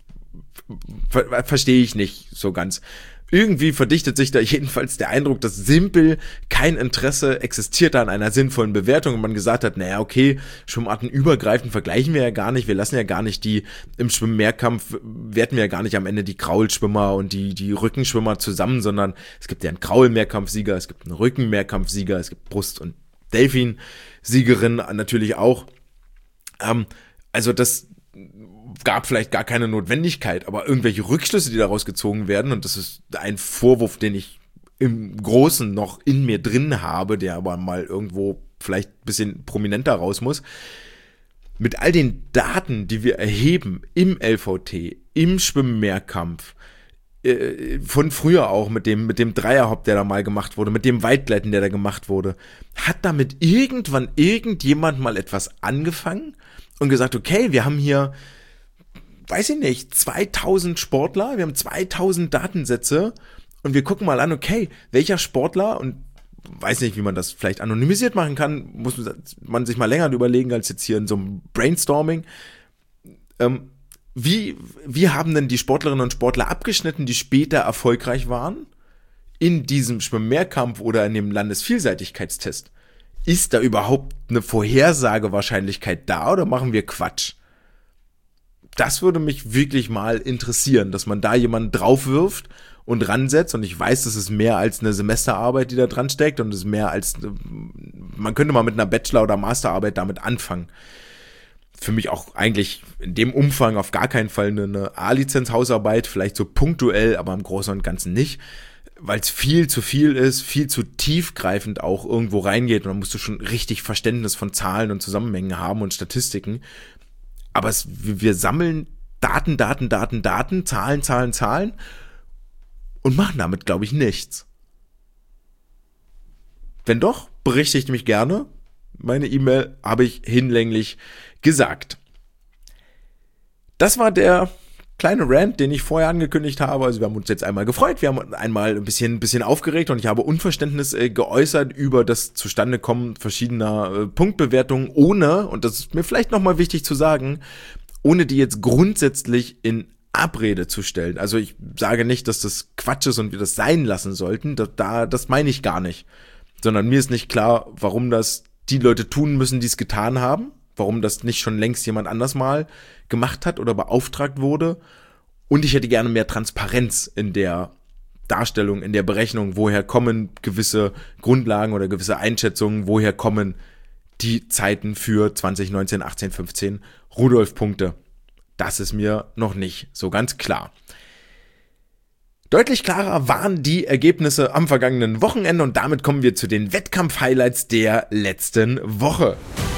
[SPEAKER 1] ver- verstehe ich nicht so ganz. Irgendwie verdichtet sich da jedenfalls der Eindruck, dass simpel kein Interesse existierte an einer sinnvollen Bewertung und man gesagt hat, naja, okay, schwimmartenübergreifend vergleichen wir ja gar nicht, wir lassen ja gar nicht die, im Schwimmmehrkampf werten wir ja gar nicht am Ende die Kraulschwimmer und die, die Rückenschwimmer zusammen, sondern es gibt ja einen Kraulmehrkampfsieger, es gibt einen Rückenmehrkampfsieger, es gibt Brust- und Delfin-Siegerin natürlich auch. Ähm, also das gab vielleicht gar keine Notwendigkeit, aber irgendwelche Rückschlüsse, die daraus gezogen werden, und das ist ein Vorwurf, den ich im Großen noch in mir drin habe, der aber mal irgendwo vielleicht ein bisschen prominenter raus muss. Mit all den Daten, die wir erheben im L V T, im Schwimmmehrkampf, äh, von früher auch mit dem, mit dem Dreierhopp, der da mal gemacht wurde, mit dem Weitgleiten, der da gemacht wurde, hat damit irgendwann irgendjemand mal etwas angefangen und gesagt, okay, wir haben hier, weiß ich nicht, zweitausend Sportler, wir haben zweitausend Datensätze und wir gucken mal an, okay, welcher Sportler, und weiß nicht, wie man das vielleicht anonymisiert machen kann, muss man sich mal länger überlegen als jetzt hier in so einem Brainstorming. Ähm, wie, wie haben denn die Sportlerinnen und Sportler abgeschnitten, die später erfolgreich waren in diesem Schwimmmehrkampf oder in dem Landesvielseitigkeitstest? Ist da überhaupt eine Vorhersagewahrscheinlichkeit da oder machen wir Quatsch? Das würde mich wirklich mal interessieren, dass man da jemanden draufwirft und ransetzt, und ich weiß, das ist mehr als eine Semesterarbeit, die da dran steckt, und es ist mehr als, man könnte mal mit einer Bachelor- oder Masterarbeit damit anfangen. Für mich auch eigentlich in dem Umfang auf gar keinen Fall eine A-Lizenz-Hausarbeit, vielleicht so punktuell, aber im Großen und Ganzen nicht, weil es viel zu viel ist, viel zu tiefgreifend auch irgendwo reingeht, und dann musst du schon richtig Verständnis von Zahlen und Zusammenhängen haben und Statistiken. Aber es, wir sammeln Daten, Daten, Daten, Daten, Zahlen, Zahlen, Zahlen und machen damit, glaube ich, nichts. Wenn doch, berichtigt mich gerne. Meine E-Mail habe ich hinlänglich gesagt. Das war der kleine Rant, den ich vorher angekündigt habe. Also wir haben uns jetzt einmal gefreut, wir haben einmal ein bisschen, ein bisschen aufgeregt, und ich habe Unverständnis äh, geäußert über das Zustandekommen verschiedener äh, Punktbewertungen, ohne, und das ist mir vielleicht nochmal wichtig zu sagen, ohne die jetzt grundsätzlich in Abrede zu stellen. Also ich sage nicht, dass das Quatsch ist und wir das sein lassen sollten, da, da das meine ich gar nicht. Sondern mir ist nicht klar, warum das die Leute tun müssen, die es getan haben, warum das nicht schon längst jemand anders mal gemacht hat oder beauftragt wurde, Und ich hätte gerne mehr Transparenz in der Darstellung, in der Berechnung, woher kommen gewisse Grundlagen oder gewisse Einschätzungen, woher kommen die Zeiten für zwanzig neunzehn, achtzehn, fünfzehn Rudolf-Punkte. Das ist mir noch nicht so ganz klar. Deutlich klarer waren die Ergebnisse am vergangenen Wochenende und damit kommen wir zu den Wettkampf-Highlights der letzten Woche.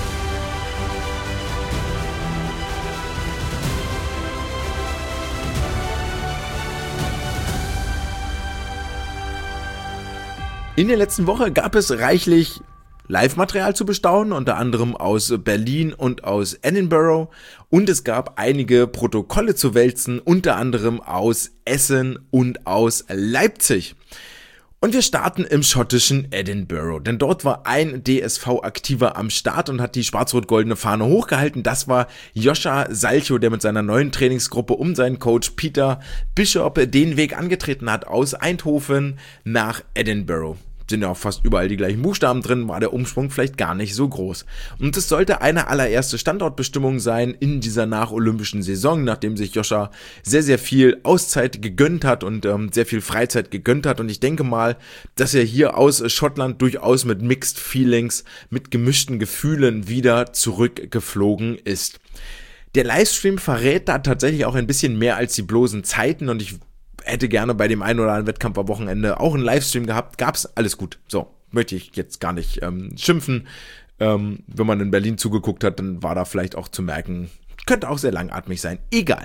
[SPEAKER 1] In der letzten Woche gab es reichlich Live-Material zu bestaunen, unter anderem aus Berlin und aus Edinburgh, und es gab einige Protokolle zu wälzen, unter anderem aus Essen und aus Leipzig. Und wir starten im schottischen Edinburgh, denn dort war ein D S V-Aktiver am Start und hat die schwarz-rot-goldene Fahne hochgehalten. Das war Joscha Salcho, der mit seiner neuen Trainingsgruppe um seinen Coach Peter Bishop den Weg angetreten hat aus Eindhoven nach Edinburgh. Sind ja auch fast überall die gleichen Buchstaben drin, war der Umschwung vielleicht gar nicht so groß. Und es sollte eine allererste Standortbestimmung sein in dieser nacholympischen Saison, nachdem sich Joscha sehr, sehr viel Auszeit gegönnt hat und ähm, sehr viel Freizeit gegönnt hat. Und ich denke mal, dass er hier aus Schottland durchaus mit Mixed Feelings, mit gemischten Gefühlen wieder zurückgeflogen ist. Der Livestream verrät da tatsächlich auch ein bisschen mehr als die bloßen Zeiten und ich hätte gerne bei dem einen oder anderen Wettkampf am Wochenende auch einen Livestream gehabt, gab's, alles gut. So, möchte ich jetzt gar nicht ähm, schimpfen. Ähm, wenn man in Berlin zugeguckt hat, dann war da vielleicht auch zu merken, könnte auch sehr langatmig sein. Egal.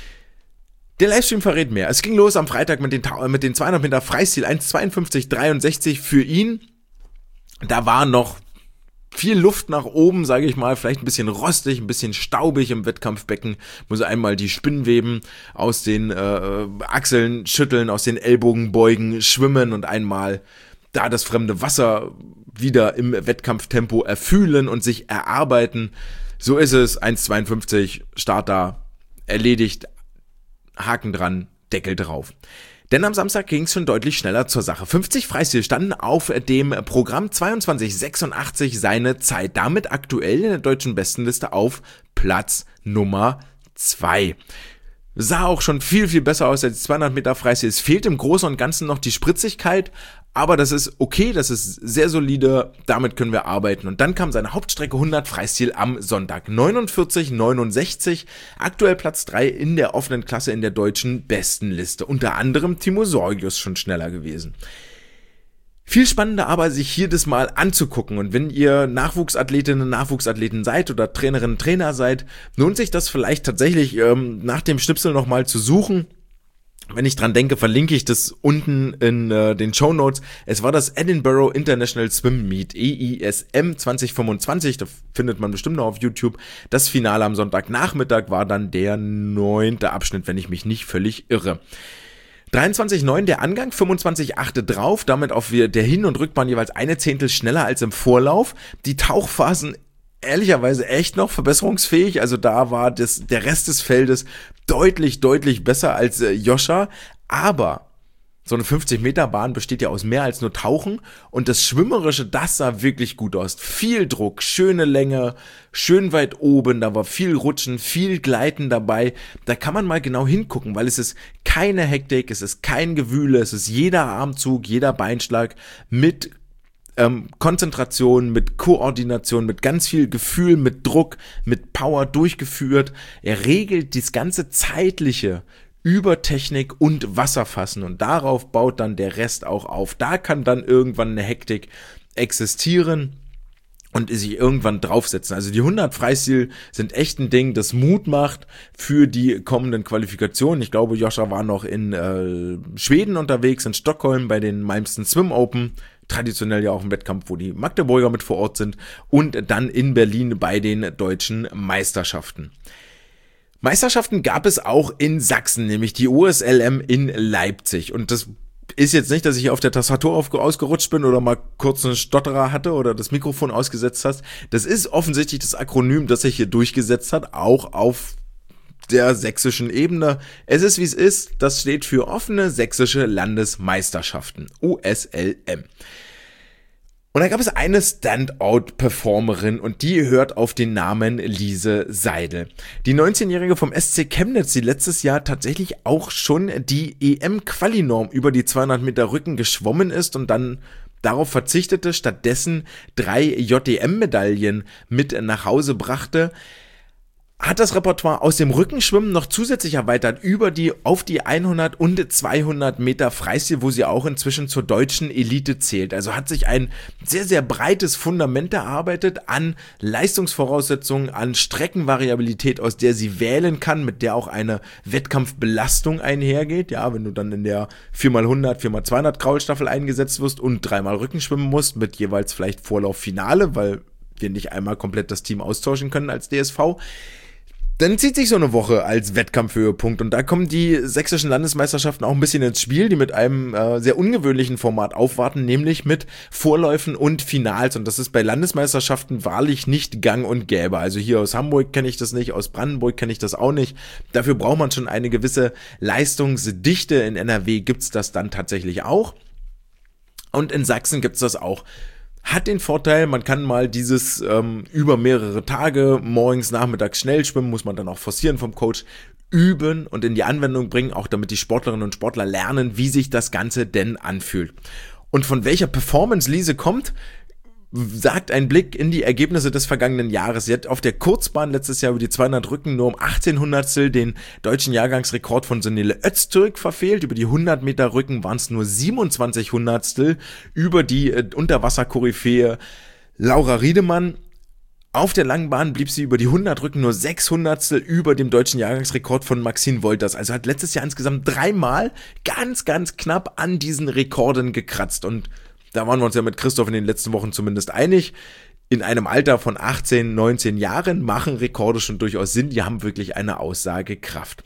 [SPEAKER 1] Der Livestream verrät mehr. Es ging los am Freitag mit den, mit den zweihundert Meter Freistil, eins zweiundfünfzig dreiundsechzig für ihn. Da war noch viel Luft nach oben, sage ich mal, vielleicht ein bisschen rostig, ein bisschen staubig im Wettkampfbecken. Muss einmal die Spinnweben aus den äh, Achseln schütteln, aus den Ellbogen beugen, schwimmen und einmal da das fremde Wasser wieder im Wettkampftempo erfühlen und sich erarbeiten. So ist es, eins zweiundfünfzig, Start da, erledigt, Haken dran, Deckel drauf. Denn am Samstag ging es schon deutlich schneller zur Sache. fünfzig Freistil standen auf dem Programm, zweiundzwanzig sechsundachtzig seine Zeit. Damit aktuell in der deutschen Bestenliste auf Platz Nummer zwei. Sah auch schon viel, viel besser aus als zweihundert Meter Freistil. Es fehlt im Großen und Ganzen noch die Spritzigkeit, aber das ist okay, das ist sehr solide, damit können wir arbeiten. Und dann kam seine Hauptstrecke hundert Freistil am Sonntag. neunundvierzig neunundsechzig, aktuell Platz drei in der offenen Klasse in der deutschen Bestenliste. Unter anderem Timo Sorgius schon schneller gewesen. Viel spannender aber, sich hier das mal anzugucken. Und wenn ihr Nachwuchsathletinnen, Nachwuchsathleten seid oder Trainerinnen, Trainer seid, lohnt sich das vielleicht tatsächlich ähm, nach dem Schnipsel nochmal zu suchen. Wenn ich dran denke, verlinke ich das unten in äh, den Shownotes. Es war das Edinburgh International Swim Meet, E I S M zwanzig fünfundzwanzig, da findet man bestimmt noch auf YouTube. Das Finale am Sonntagnachmittag war dann der neunte Abschnitt, wenn ich mich nicht völlig irre. dreiundzwanzig neun der Angang, fünfundzwanzig acht drauf, damit auf der Hin- und Rückbahn jeweils eine Zehntel schneller als im Vorlauf. Die Tauchphasen ehrlicherweise echt noch verbesserungsfähig, also da war das, der Rest des Feldes deutlich, deutlich besser als äh, Joscha, aber so eine fünfzig Meter Bahn besteht ja aus mehr als nur Tauchen und das Schwimmerische, das sah wirklich gut aus. Viel Druck, schöne Länge, schön weit oben, da war viel Rutschen, viel Gleiten dabei. Da kann man mal genau hingucken, weil es ist keine Hektik, es ist kein Gewühle, es ist jeder Armzug, jeder Beinschlag mit ähm, Konzentration, mit Koordination, mit ganz viel Gefühl, mit Druck, mit Power durchgeführt. Er regelt das ganze Zeitliche über Technik und Wasserfassen und darauf baut dann der Rest auch auf. Da kann dann irgendwann eine Hektik existieren und sich irgendwann draufsetzen. Also die hundert Freistil sind echt ein Ding, das Mut macht für die kommenden Qualifikationen. Ich glaube, Joscha war noch in äh, Schweden unterwegs, in Stockholm bei den Malmsten Swim Open. Traditionell ja auch ein Wettkampf, wo die Magdeburger mit vor Ort sind. Und dann in Berlin bei den deutschen Meisterschaften. Meisterschaften gab es auch in Sachsen, nämlich die U S L M in Leipzig. Und das ist jetzt nicht, dass ich auf der Tastatur auf, ausgerutscht bin oder mal kurz einen Stotterer hatte oder das Mikrofon ausgesetzt hast. Das ist offensichtlich das Akronym, das sich hier durchgesetzt hat, auch auf der sächsischen Ebene. Es ist, wie es ist. Das steht für offene sächsische Landesmeisterschaften, U S L M. Und da gab es eine Standout-Performerin und die hört auf den Namen Lise Seidel. Die neunzehnjährige vom S C Chemnitz, die letztes Jahr tatsächlich auch schon die E M-Quali-Norm über die zweihundert Meter Rücken geschwommen ist und dann darauf verzichtete, stattdessen drei J D M-Medaillen mit nach Hause brachte, hat das Repertoire aus dem Rückenschwimmen noch zusätzlich erweitert über die auf die hundert und zweihundert Meter Freistil, wo sie auch inzwischen zur deutschen Elite zählt. Also hat sich ein sehr, sehr breites Fundament erarbeitet an Leistungsvoraussetzungen, an Streckenvariabilität, aus der sie wählen kann, mit der auch eine Wettkampfbelastung einhergeht. Ja, wenn du dann in der vier mal hundert, vier mal zweihundert Kraulstaffel eingesetzt wirst und dreimal Rückenschwimmen musst, mit jeweils vielleicht Vorlauf Finale, weil wir nicht einmal komplett das Team austauschen können als D S V. Dann zieht sich so eine Woche als Wettkampfhöhepunkt und da kommen die sächsischen Landesmeisterschaften auch ein bisschen ins Spiel, die mit einem äh, sehr ungewöhnlichen Format aufwarten, nämlich mit Vorläufen und Finals, und das ist bei Landesmeisterschaften wahrlich nicht gang und gäbe. Also hier aus Hamburg kenne ich das nicht, aus Brandenburg kenne ich das auch nicht. Dafür braucht man schon eine gewisse Leistungsdichte. In N R W gibt's das dann tatsächlich auch und in Sachsen gibt's das auch. Hat den Vorteil, man kann mal dieses ähm, über mehrere Tage, morgens, nachmittags schnell schwimmen, muss man dann auch forcieren vom Coach, üben und in die Anwendung bringen, auch damit die Sportlerinnen und Sportler lernen, wie sich das Ganze denn anfühlt. Und von welcher Performance Lise kommt, sagt ein Blick in die Ergebnisse des vergangenen Jahres. Sie hat auf der Kurzbahn letztes Jahr über die zweihundert Rücken nur um achtzehn Hundertstel den deutschen Jahrgangsrekord von Sunile Öztürk verfehlt. Über die hundert Meter Rücken waren es nur siebenundzwanzig Hundertstel über die äh, Unterwasser-Koryphäe Laura Riedemann. Auf der langen Bahn blieb sie über die hundert Rücken nur sechs Hundertstel über dem deutschen Jahrgangsrekord von Maxine Wolters. Also hat letztes Jahr insgesamt dreimal ganz, ganz knapp an diesen Rekorden gekratzt. Und da waren wir uns ja mit Christoph in den letzten Wochen zumindest einig. In einem Alter von achtzehn, neunzehn Jahren machen Rekorde schon durchaus Sinn. Die haben wirklich eine Aussagekraft.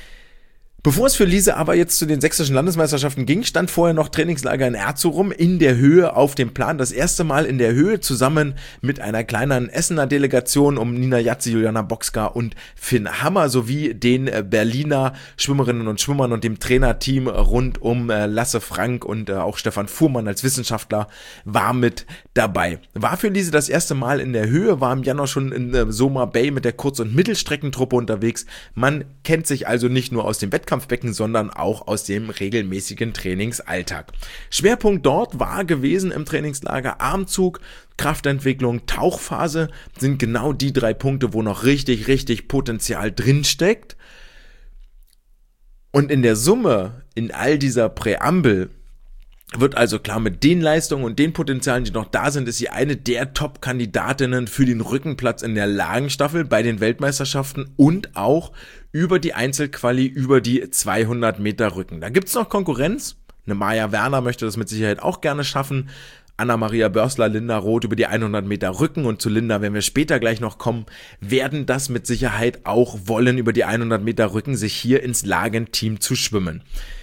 [SPEAKER 1] Bevor es für Lise aber jetzt zu den sächsischen Landesmeisterschaften ging, stand vorher noch Trainingslager in Erzurum in der Höhe auf dem Plan. Das erste Mal in der Höhe zusammen mit einer kleineren Essener Delegation um Nina Jatzi, Juliana Boxka und Finn Hammer sowie den Berliner Schwimmerinnen und Schwimmern und dem Trainerteam rund um Lasse Frank und auch Stefan Fuhrmann als Wissenschaftler war mit dabei. War für Lise das erste Mal in der Höhe, war im Januar schon in Soma Bay mit der Kurz- und Mittelstreckentruppe unterwegs. Man kennt sich also nicht nur aus dem Wettkampf, sondern auch aus dem regelmäßigen Trainingsalltag. Schwerpunkt dort war gewesen im Trainingslager Armzug, Kraftentwicklung, Tauchphase sind genau die drei Punkte, wo noch richtig, richtig Potenzial drinsteckt. Und in der Summe, in all dieser Präambel, wird also klar, mit den Leistungen und den Potenzialen, die noch da sind, ist sie eine der Top-Kandidatinnen für den Rückenplatz in der Lagenstaffel bei den Weltmeisterschaften und auch über die Einzelquali über die zweihundert Meter Rücken. Da gibt's noch Konkurrenz. Eine Maja Werner möchte das mit Sicherheit auch gerne schaffen. Anna-Maria Börsler, Linda Roth über die hundert Meter Rücken und zu Linda, wenn wir später gleich noch kommen, werden das mit Sicherheit auch wollen, über die hundert Meter Rücken sich hier ins Lagenteam zu schwimmen.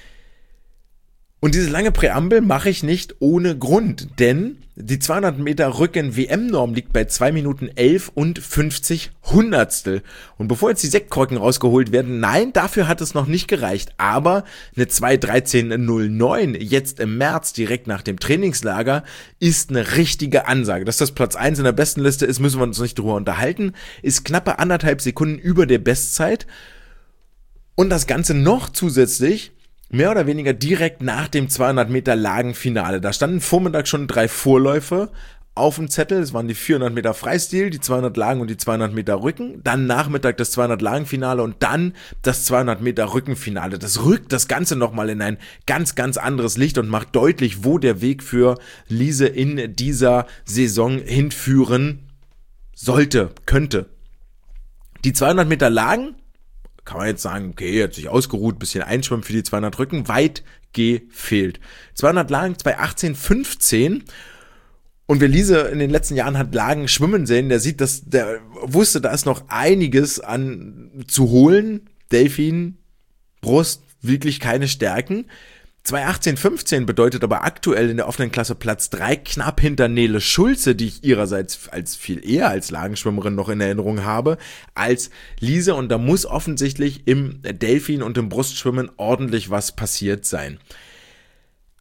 [SPEAKER 1] Und diese lange Präambel mache ich nicht ohne Grund, denn die zweihundert Meter Rücken W M-Norm liegt bei zwei Minuten elf und fünfzig Hundertstel. Und bevor jetzt die Sektkorken rausgeholt werden, nein, dafür hat es noch nicht gereicht. Aber eine zwei dreizehn null neun jetzt im März, direkt nach dem Trainingslager, ist eine richtige Ansage. Dass das Platz eins in der besten Liste ist, müssen wir uns nicht drüber unterhalten. Ist knappe anderthalb Sekunden über der Bestzeit. Und das Ganze noch zusätzlich mehr oder weniger direkt nach dem zweihundert Meter Lagenfinale. Da standen vormittags schon drei Vorläufe auf dem Zettel. Es waren die vierhundert Meter Freistil, die zweihundert Lagen und die zweihundert Meter Rücken. Dann Nachmittag das zweihundert Lagenfinale und dann das zweihundert Meter Rückenfinale. Das rückt das Ganze nochmal in ein ganz, ganz anderes Licht und macht deutlich, wo der Weg für Lise in dieser Saison hinführen sollte, könnte. Die zweihundert Meter Lagen, kann man jetzt sagen, okay, hat sich ausgeruht, bisschen einschwimmen für die zweihundert Rücken, weit gefehlt. zweihundert Lagen, zwei achtzehn fünfzehn. Und wer Lise in den letzten Jahren hat Lagen schwimmen sehen, der sieht, dass der wusste, da ist noch einiges an zu holen. Delfin, Brust, wirklich keine Stärken. zwei achtzehn fünfzehn bedeutet aber aktuell in der offenen Klasse Platz drei, knapp hinter Nele Schulze, die ich ihrerseits als viel eher als Lagenschwimmerin noch in Erinnerung habe, als Lise. Und da muss offensichtlich im Delfin und im Brustschwimmen ordentlich was passiert sein.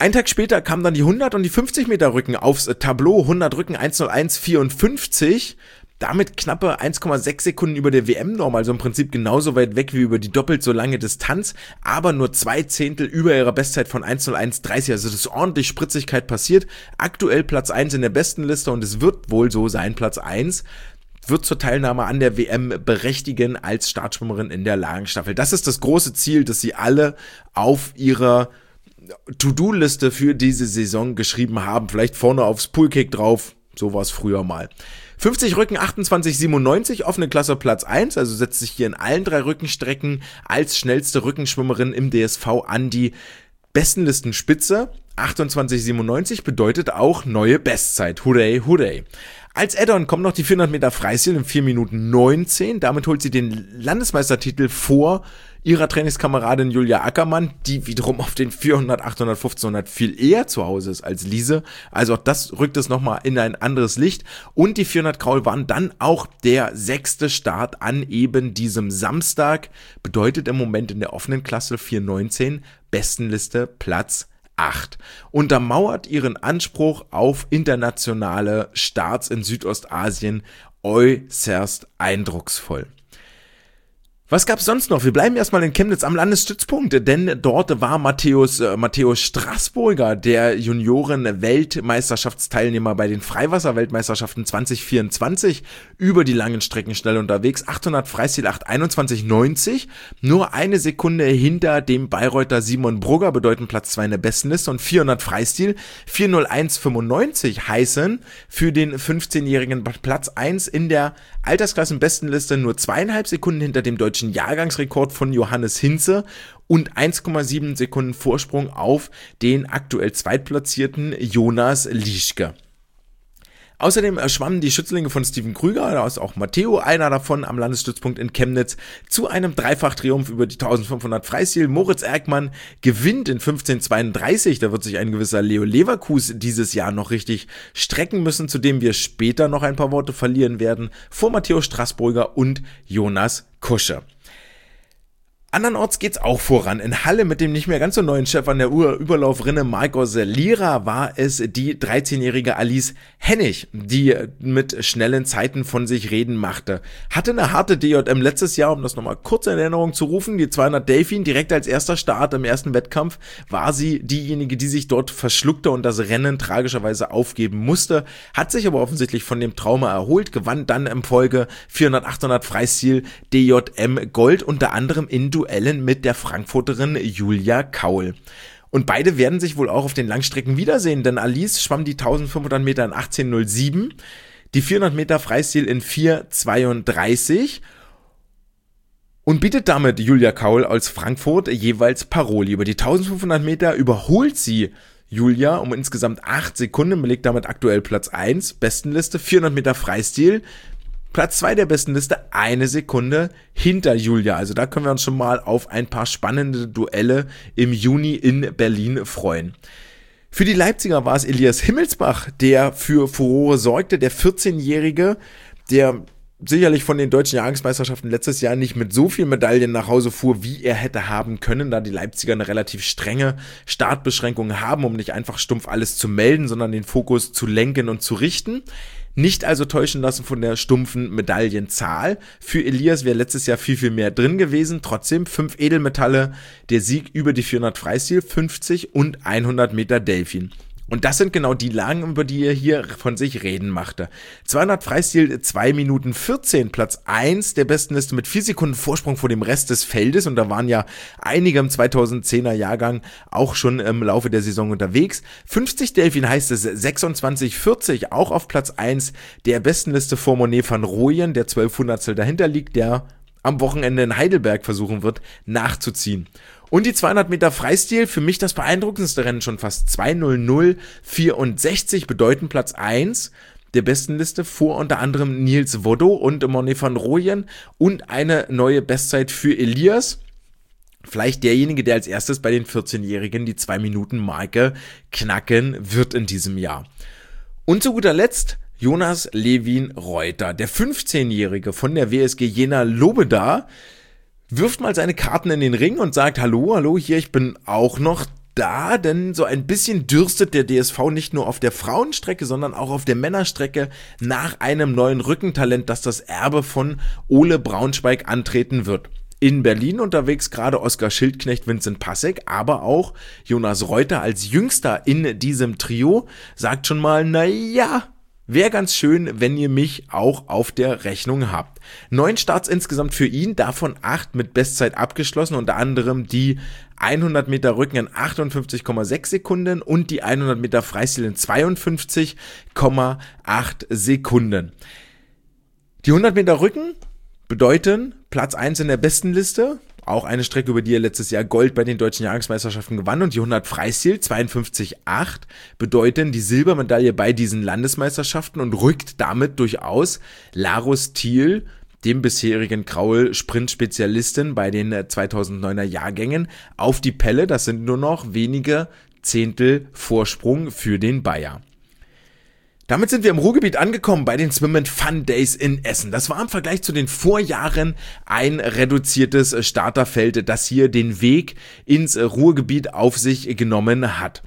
[SPEAKER 1] Einen Tag später kamen dann die hundert und die fünfzig Meter Rücken aufs Tableau. hundert Rücken eins null eins vierundfünfzig. Damit knappe eins Komma sechs Sekunden über der W M-Norm, also im Prinzip genauso weit weg wie über die doppelt so lange Distanz, aber nur zwei Zehntel über ihrer Bestzeit von eins null eins dreißig, also das ist ordentlich Spritzigkeit passiert. Aktuell Platz eins in der Bestenliste und es wird wohl so sein, Platz eins wird zur Teilnahme an der W M berechtigen als Startschwimmerin in der Lagenstaffel. Das ist das große Ziel, das sie alle auf ihrer To-Do-Liste für diese Saison geschrieben haben. Vielleicht vorne aufs Poolcake drauf, so war es früher mal. fünfzig Rücken achtundzwanzig siebenundneunzig, offene Klasse Platz eins, also setzt sich hier in allen drei Rückenstrecken als schnellste Rückenschwimmerin im D S V an die Bestenlistenspitze. achtundzwanzig siebenundneunzig bedeutet auch neue Bestzeit. Hurray, hurray. Als Add-on kommt noch die vierhundert Meter Freistil in vier Minuten neunzehn. Damit holt sie den Landesmeistertitel vor ihrer Trainingskameradin Julia Ackermann, die wiederum auf den vierhundert, achthundert, fünfzehnhundert viel eher zu Hause ist als Lise. Also auch das rückt es nochmal in ein anderes Licht. Und die vierhundert Kraul waren dann auch der sechste Start an eben diesem Samstag. Bedeutet im Moment in der offenen Klasse vier neunzehn Bestenliste Platz acht. Untermauert ihren Anspruch auf internationale Starts in Südostasien äußerst eindrucksvoll. Was gab's sonst noch? Wir bleiben erstmal in Chemnitz am Landesstützpunkt, denn dort war Matthäus, äh, Matthäus Straßburger, der Junioren-Weltmeisterschaftsteilnehmer bei den Freiwasser-Weltmeisterschaften zwanzig vierundzwanzig, über die langen Strecken schnell unterwegs. achthundert Freistil acht einundzwanzig neunzig, nur eine Sekunde hinter dem Bayreuther Simon Brugger, bedeuten Platz zwei in der Bestenliste, und vierhundert Freistil vier null eins fünfundneunzig heißen für den fünfzehnjährigen Platz eins in der Altersklassenbestenliste, nur zweieinhalb Sekunden hinter dem deutschen Jahrgangsrekord von Johannes Hinze und eins Komma sieben Sekunden Vorsprung auf den aktuell zweitplatzierten Jonas Lieschke. Außerdem schwammen die Schützlinge von Steven Krüger, da ist auch Matteo einer davon, am Landesstützpunkt in Chemnitz zu einem Dreifach-Triumph über die eintausendfünfhundert Freistil. Moritz Erkmann gewinnt in fünfzehn zweiunddreißig, da wird sich ein gewisser Leo Leverkus dieses Jahr noch richtig strecken müssen, zu dem wir später noch ein paar Worte verlieren werden, vor Matteo Straßburger und Jonas Kusche. Andernorts geht's auch voran. In Halle mit dem nicht mehr ganz so neuen Chef an der Ur- Überlaufrinne Marcos Lira war es die dreizehnjährige Alice Hennig, die mit schnellen Zeiten von sich reden machte. Hatte eine harte D J M letztes Jahr, um das nochmal kurz in Erinnerung zu rufen, die zweihundert Delfin, direkt als erster Start im ersten Wettkampf war sie diejenige, die sich dort verschluckte und das Rennen tragischerweise aufgeben musste, hat sich aber offensichtlich von dem Trauma erholt, gewann dann im Folge vierhundert, achthundert Freistil D J M Gold, unter anderem in Duellen mit der Frankfurterin Julia Kaul. Und beide werden sich wohl auch auf den Langstrecken wiedersehen, denn Alice schwamm die eintausendfünfhundert Meter in achtzehn null sieben, die vierhundert Meter Freistil in vier zweiunddreißig und bietet damit Julia Kaul aus Frankfurt jeweils Paroli. Über die eintausendfünfhundert Meter überholt sie Julia um insgesamt acht Sekunden, belegt damit aktuell Platz eins, Bestenliste, vierhundert Meter Freistil, Platz zwei der Bestenliste, eine Sekunde hinter Julia. Also da können wir uns schon mal auf ein paar spannende Duelle im Juni in Berlin freuen. Für die Leipziger war es Elias Himmelsbach, der für Furore sorgte, der vierzehnjährige, der sicherlich von den deutschen Jahrgangsmeisterschaften letztes Jahr nicht mit so vielen Medaillen nach Hause fuhr, wie er hätte haben können, da die Leipziger eine relativ strenge Startbeschränkung haben, um nicht einfach stumpf alles zu melden, sondern den Fokus zu lenken und zu richten. Nicht also täuschen lassen von der stumpfen Medaillenzahl. Für Elias wäre letztes Jahr viel, viel mehr drin gewesen. Trotzdem fünf Edelmetalle, der Sieg über die vierhundert Freistil, fünfzig und hundert Meter Delfin. Und das sind genau die Lagen, über die er hier von sich reden machte. zweihundert Freistil, zwei Minuten vierzehn, Platz eins der Bestenliste mit vier Sekunden Vorsprung vor dem Rest des Feldes. Und da waren ja einige im zweitausendzehner Jahrgang auch schon im Laufe der Saison unterwegs. fünfzig Delfin heißt es sechsundzwanzig vierzig, auch auf Platz eins der Bestenliste vor Monet van Rooyen, der zwölf Hundertstel dahinter liegt, der am Wochenende in Heidelberg versuchen wird, nachzuziehen. Und die zweihundert Meter Freistil, für mich das beeindruckendste Rennen schon fast, zwei null null vierundsechzig, bedeuten Platz eins der Bestenliste vor unter anderem Niels Woddo und Monet van Rooyen und eine neue Bestzeit für Elias. Vielleicht derjenige, der als erstes bei den vierzehnjährigen die zwei Minuten Marke knacken wird in diesem Jahr. Und zu guter Letzt Jonas Levin Reuter, der fünfzehnjährige von der W S G Jena Lobeda, wirft mal seine Karten in den Ring und sagt, hallo, hallo, hier, ich bin auch noch da, denn so ein bisschen dürstet der D S V nicht nur auf der Frauenstrecke, sondern auch auf der Männerstrecke nach einem neuen Rückentalent, das das Erbe von Ole Braunschweig antreten wird. In Berlin unterwegs gerade Oskar Schildknecht, Vincent Passek, aber auch Jonas Reuter als Jüngster in diesem Trio sagt schon mal, na ja, wäre ganz schön, wenn ihr mich auch auf der Rechnung habt. Neun Starts insgesamt für ihn, davon acht mit Bestzeit abgeschlossen, unter anderem die hundert Meter Rücken in achtundfünfzig Komma sechs Sekunden und die hundert Meter Freistil in zweiundfünfzig Komma acht Sekunden. Die hundert Meter Rücken bedeuten Platz eins in der Bestenliste, auch eine Strecke, über die er letztes Jahr Gold bei den deutschen Jahrgangsmeisterschaften gewann, und die hundert Freistil zweiundfünfzig Komma acht bedeuten die Silbermedaille bei diesen Landesmeisterschaften und rückt damit durchaus Larus Thiel, dem bisherigen Kraul-Sprint-Spezialisten bei den zweitausenddeuner Jahrgängen, auf die Pelle. Das sind nur noch wenige Zehntel Vorsprung für den Bayer. Damit sind wir im Ruhrgebiet angekommen bei den Swim and Fun Days in Essen. Das war im Vergleich zu den Vorjahren ein reduziertes Starterfeld, das hier den Weg ins Ruhrgebiet auf sich genommen hat.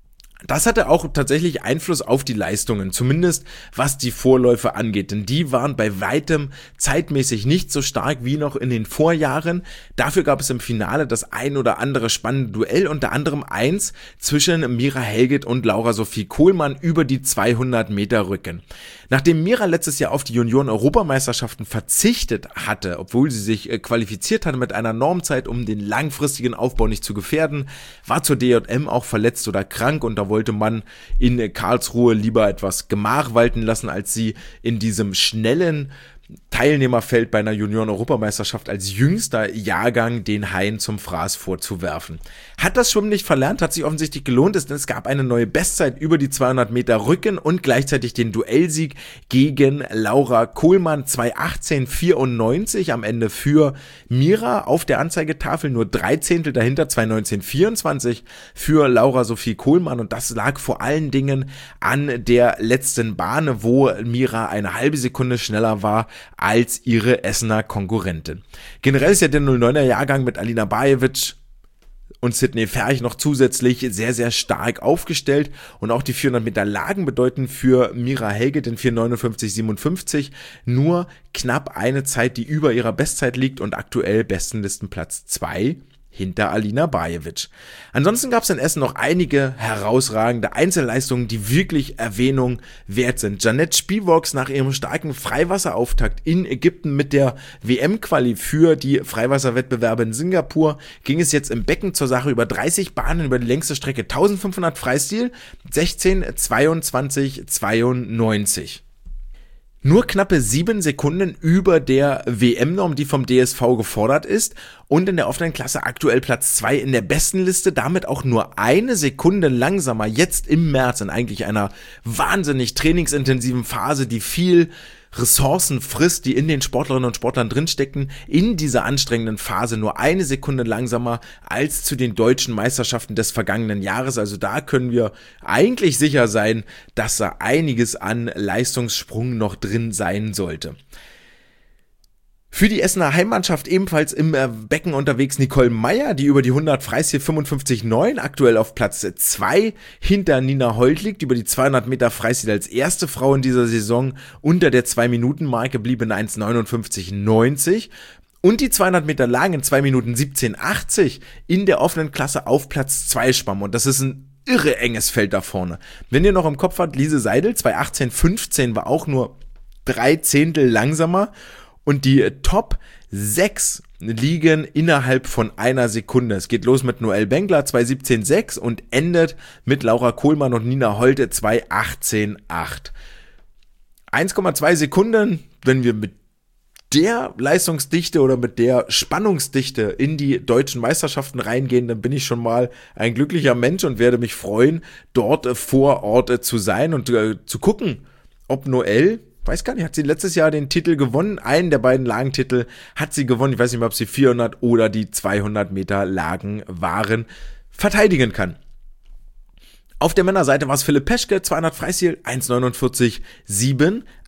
[SPEAKER 1] Das hatte auch tatsächlich Einfluss auf die Leistungen, zumindest was die Vorläufe angeht, denn die waren bei weitem zeitmäßig nicht so stark wie noch in den Vorjahren. Dafür gab es im Finale das ein oder andere spannende Duell, unter anderem eins zwischen Mira Helget und Laura Sophie Kohlmann über die zweihundert Meter Rücken. Nachdem Mira letztes Jahr auf die Junioren-Europameisterschaften verzichtet hatte, obwohl sie sich qualifiziert hatte mit einer Normzeit, um den langfristigen Aufbau nicht zu gefährden, war zur D J M auch verletzt oder krank, und da wollte man in Karlsruhe lieber etwas Gemach walten lassen, als sie in diesem schnellen Teilnehmerfeld bei einer Junioren-Europameisterschaft als jüngster Jahrgang den Haien zum Fraß vorzuwerfen. Hat das Schwimmen nicht verlernt, hat sich offensichtlich gelohnt, denn es gab eine neue Bestzeit über die zweihundert Meter Rücken und gleichzeitig den Duellsieg gegen Laura Kohlmann, zwei achtzehn vierundneunzig am Ende für Mira, auf der Anzeigetafel nur drei Zehntel dahinter, zwei neunzehn vierundzwanzig für Laura Sophie Kohlmann, und das lag vor allen Dingen an der letzten Bahn, wo Mira eine halbe Sekunde schneller war als ihre Essener Konkurrentin. Generell ist ja der null neuner Jahrgang mit Alina Bajevic und Sydney Ferch noch zusätzlich sehr, sehr stark aufgestellt, und auch die vierhundert Meter Lagen bedeuten für Mira Helget in vier neunundfünfzig siebenundfünfzig nur knapp eine Zeit, die über ihrer Bestzeit liegt und aktuell Bestenlistenplatz zwei hinter Alina Bajevic. Ansonsten gab es in Essen noch einige herausragende Einzelleistungen, die wirklich Erwähnung wert sind. Janette Spielworks nach ihrem starken Freiwasserauftakt in Ägypten mit der W M-Quali für die Freiwasserwettbewerbe in Singapur ging es jetzt im Becken zur Sache über dreißig Bahnen über die längste Strecke, eintausendfünfhundert Freistil, sechzehn zweiundzwanzig zweiundneunzig. Nur knappe sieben Sekunden über der W M-Norm, die vom D S V gefordert ist, und in der offenen Klasse aktuell Platz zwei in der Bestenliste, damit auch nur eine Sekunde langsamer, jetzt im März, in eigentlich einer wahnsinnig trainingsintensiven Phase, die viel Ressourcen frisst, die in den Sportlerinnen und Sportlern drinstecken, in dieser anstrengenden Phase nur eine Sekunde langsamer als zu den deutschen Meisterschaften des vergangenen Jahres. Also da können wir eigentlich sicher sein, dass da einiges an Leistungssprung noch drin sein sollte. Für die Essener Heimmannschaft ebenfalls im Becken unterwegs Nicole Meyer, die über die hundert Freistil fünfundfünfzig neun aktuell auf Platz zwei hinter Nina Holt liegt, über die zweihundert Meter Freistil als erste Frau in dieser Saison unter der zwei Minuten Marke blieb in eins neunundfünfzig neunzig. Und die zweihundert Meter Lagen in zwei Minuten siebzehn achtzig in der offenen Klasse auf Platz zwei schwamm. Und das ist ein irre enges Feld da vorne. Wenn ihr noch im Kopf habt, Lise Seidel, zwei achtzehn fünfzehn war auch nur drei Zehntel langsamer. Und die Top sechs liegen innerhalb von einer Sekunde. Es geht los mit Noelle Bengler, zwei siebzehn sechs, und endet mit Laura Kohlmann und Nina Holte, zwei achtzehn acht. eins Komma zwei Sekunden, wenn wir mit der Leistungsdichte oder mit der Spannungsdichte in die deutschen Meisterschaften reingehen, dann bin ich schon mal ein glücklicher Mensch und werde mich freuen, dort vor Ort zu sein und äh, zu gucken, ob Noelle, weiß gar nicht, hat sie letztes Jahr den Titel gewonnen, einen der beiden Lagentitel hat sie gewonnen, ich weiß nicht mehr, ob sie vierhundert oder die zweihundert Meter Lagen waren, verteidigen kann. Auf der Männerseite war es Philipp Peschke, zweihundert Freistil, eins neunundvierzig sieben,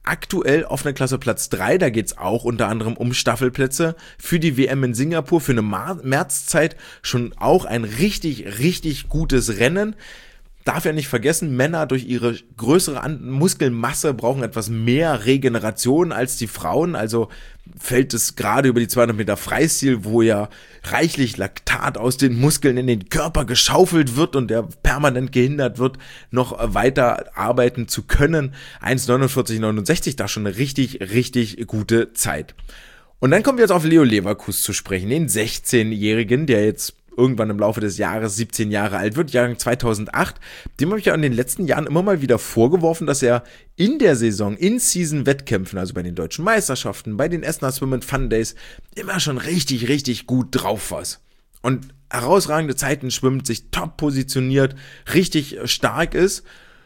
[SPEAKER 1] aktuell offene Klasse Platz drei, da geht's auch unter anderem um Staffelplätze für die W M in Singapur, für eine Märzzeit schon auch ein richtig, richtig gutes Rennen. Darf ja nicht vergessen, Männer durch ihre größere Muskelmasse brauchen etwas mehr Regeneration als die Frauen, also fällt es gerade über die zweihundert Meter Freistil, wo ja reichlich Laktat aus den Muskeln in den Körper geschaufelt wird und der permanent gehindert wird, noch weiter arbeiten zu können. eins neunundvierzig neunundsechzig, da schon eine richtig, richtig gute Zeit. Und dann kommen wir jetzt auf Leo Leverkus zu sprechen, den sechzehnjährigen, der jetzt irgendwann im Laufe des Jahres siebzehn Jahre alt wird, Jahrgang zweitausendacht. Dem habe ich ja in den letzten Jahren immer mal wieder vorgeworfen, dass er in der Saison, in Season-Wettkämpfen, also bei den deutschen Meisterschaften, bei den Essener Swim and Fun Days, immer schon richtig, richtig gut drauf war. Und herausragende Zeiten schwimmt, sich top positioniert, richtig stark ist.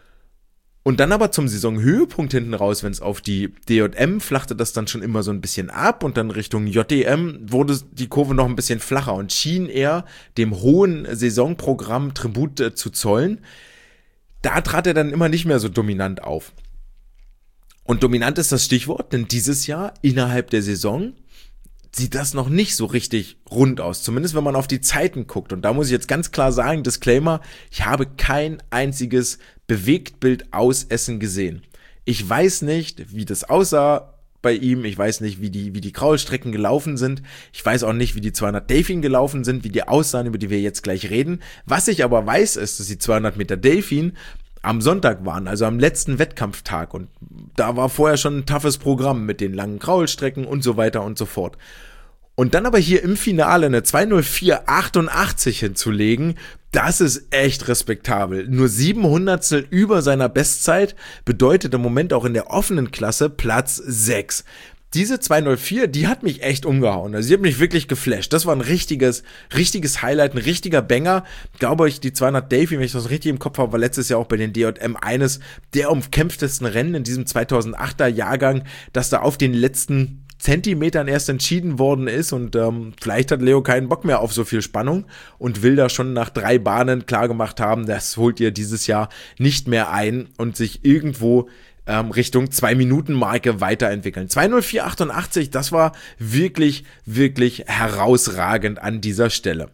[SPEAKER 1] Und dann aber zum Saisonhöhepunkt hinten raus, wenn es auf die D J M flachte das dann schon immer so ein bisschen ab und dann Richtung J D M wurde die Kurve noch ein bisschen flacher und schien eher dem hohen Saisonprogramm Tribut äh, zu zollen. Da trat er dann immer nicht mehr so dominant auf. Und dominant ist das Stichwort, denn dieses Jahr innerhalb der Saison sieht das noch nicht so richtig rund aus, zumindest wenn man auf die Zeiten guckt. Und da muss ich jetzt ganz klar sagen, Disclaimer, ich habe kein einziges Bewegtbild aus Essen gesehen. Ich weiß nicht, wie das aussah bei ihm, ich weiß nicht, wie die wie die Kraulstrecken gelaufen sind, ich weiß auch nicht, wie die zweihundert Delfin gelaufen sind, wie die aussahen, über die wir jetzt gleich reden. Was ich aber weiß, ist, dass die zweihundert Meter Delfin am Sonntag waren, also am letzten Wettkampftag, und da war vorher schon ein toughes Programm mit den langen Kraulstrecken und so weiter und so fort. Und dann aber hier im Finale eine zwei null vier achtundachtzig hinzulegen, das ist echt respektabel. Nur sieben Hundertstel über seiner Bestzeit bedeutet im Moment auch in der offenen Klasse Platz sechs. Diese zwei null vier, die hat mich echt umgehauen. Also sie hat mich wirklich geflasht. Das war ein richtiges, richtiges Highlight, ein richtiger Banger. Glaube ich, die zweihundert Delfin, wenn ich das richtig im Kopf habe, war letztes Jahr auch bei den D J M eines der umkämpftesten Rennen in diesem zweitausendachter Jahrgang, dass da auf den letzten Zentimetern erst entschieden worden ist und ähm, vielleicht hat Leo keinen Bock mehr auf so viel Spannung und will da schon nach drei Bahnen klargemacht haben, das holt ihr dieses Jahr nicht mehr ein und sich irgendwo ähm, Richtung zwei Minuten Marke weiterentwickeln. zwei null vier achtundachtzig, das war wirklich, wirklich herausragend an dieser Stelle.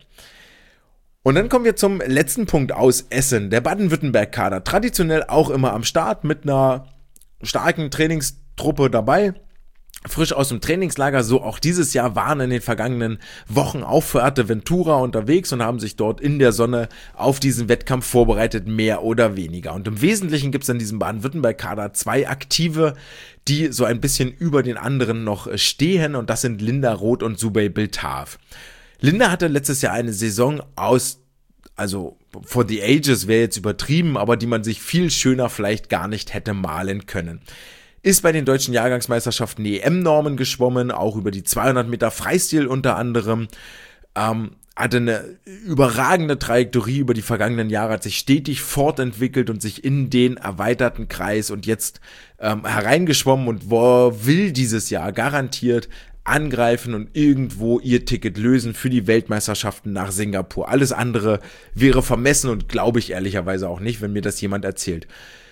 [SPEAKER 1] Und dann kommen wir zum letzten Punkt aus Essen, der Baden-Württemberg-Kader, traditionell auch immer am Start mit einer starken Trainingstruppe dabei. Frisch aus dem Trainingslager, so auch dieses Jahr, waren in den vergangenen Wochen auf Fuerteventura unterwegs und haben sich dort in der Sonne auf diesen Wettkampf vorbereitet, mehr oder weniger. Und im Wesentlichen gibt es in diesem Baden-Württemberg-Kader zwei Aktive, die so ein bisschen über den anderen noch stehen, und das sind Linda Roth und Subey Biltav. Linda hatte letztes Jahr eine Saison aus, also for the ages wäre jetzt übertrieben, aber die man sich viel schöner vielleicht gar nicht hätte malen können. Ist bei den deutschen Jahrgangsmeisterschaften E M-Normen geschwommen, auch über die zweihundert Meter Freistil unter anderem, ähm, hatte eine überragende Trajektorie über die vergangenen Jahre, hat sich stetig fortentwickelt und sich in den erweiterten Kreis und jetzt ähm, hereingeschwommen und wo will dieses Jahr garantiert angreifen und irgendwo ihr Ticket lösen für die Weltmeisterschaften nach Singapur. Alles andere wäre vermessen und glaube ich ehrlicherweise auch nicht, wenn mir das jemand erzählt.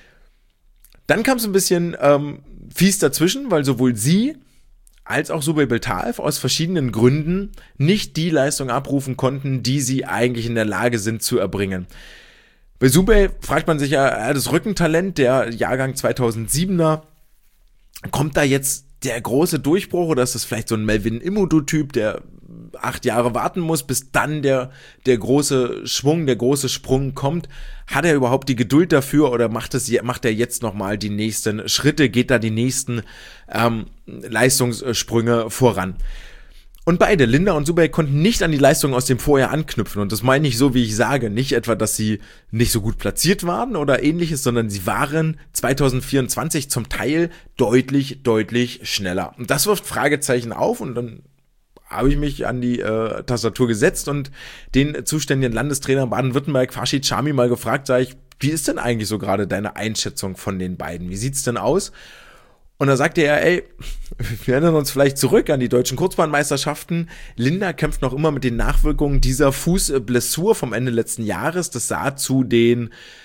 [SPEAKER 1] Dann kam es ein bisschen ähm, fies dazwischen, weil sowohl sie als auch Subey Biltav aus verschiedenen Gründen nicht die Leistung abrufen konnten, die sie eigentlich in der Lage sind zu erbringen. Bei Subey fragt man sich ja, er hat das Rückentalent, der Jahrgang zweitausendsiebener, kommt da jetzt der große Durchbruch oder ist das vielleicht so ein Melvin Imodu-Typ, der acht Jahre warten muss, bis dann der, der große Schwung, der große Sprung kommt? Hat er überhaupt die Geduld dafür oder macht es, macht er jetzt nochmal die nächsten Schritte, geht da die nächsten ähm, Leistungssprünge voran? Und beide, Linda und Subey, konnten nicht an die Leistungen aus dem Vorjahr anknüpfen. Und das meine ich so, wie ich sage. Nicht etwa, dass sie nicht so gut platziert waren oder ähnliches, sondern sie waren zweitausendvierundzwanzig zum Teil deutlich, deutlich schneller. Und das wirft Fragezeichen auf, und dann habe ich mich an die äh, Tastatur gesetzt und den zuständigen Landestrainer Baden-Württemberg, Farshid Shami, mal gefragt, sage ich, wie ist denn eigentlich so gerade deine Einschätzung von den beiden? Wie sieht's denn aus? Und da sagte er, ey, wir erinnern uns vielleicht zurück an die deutschen Kurzbahnmeisterschaften. Linda kämpft noch immer mit den Nachwirkungen dieser Fußblessur vom Ende letzten Jahres. Das sah zu den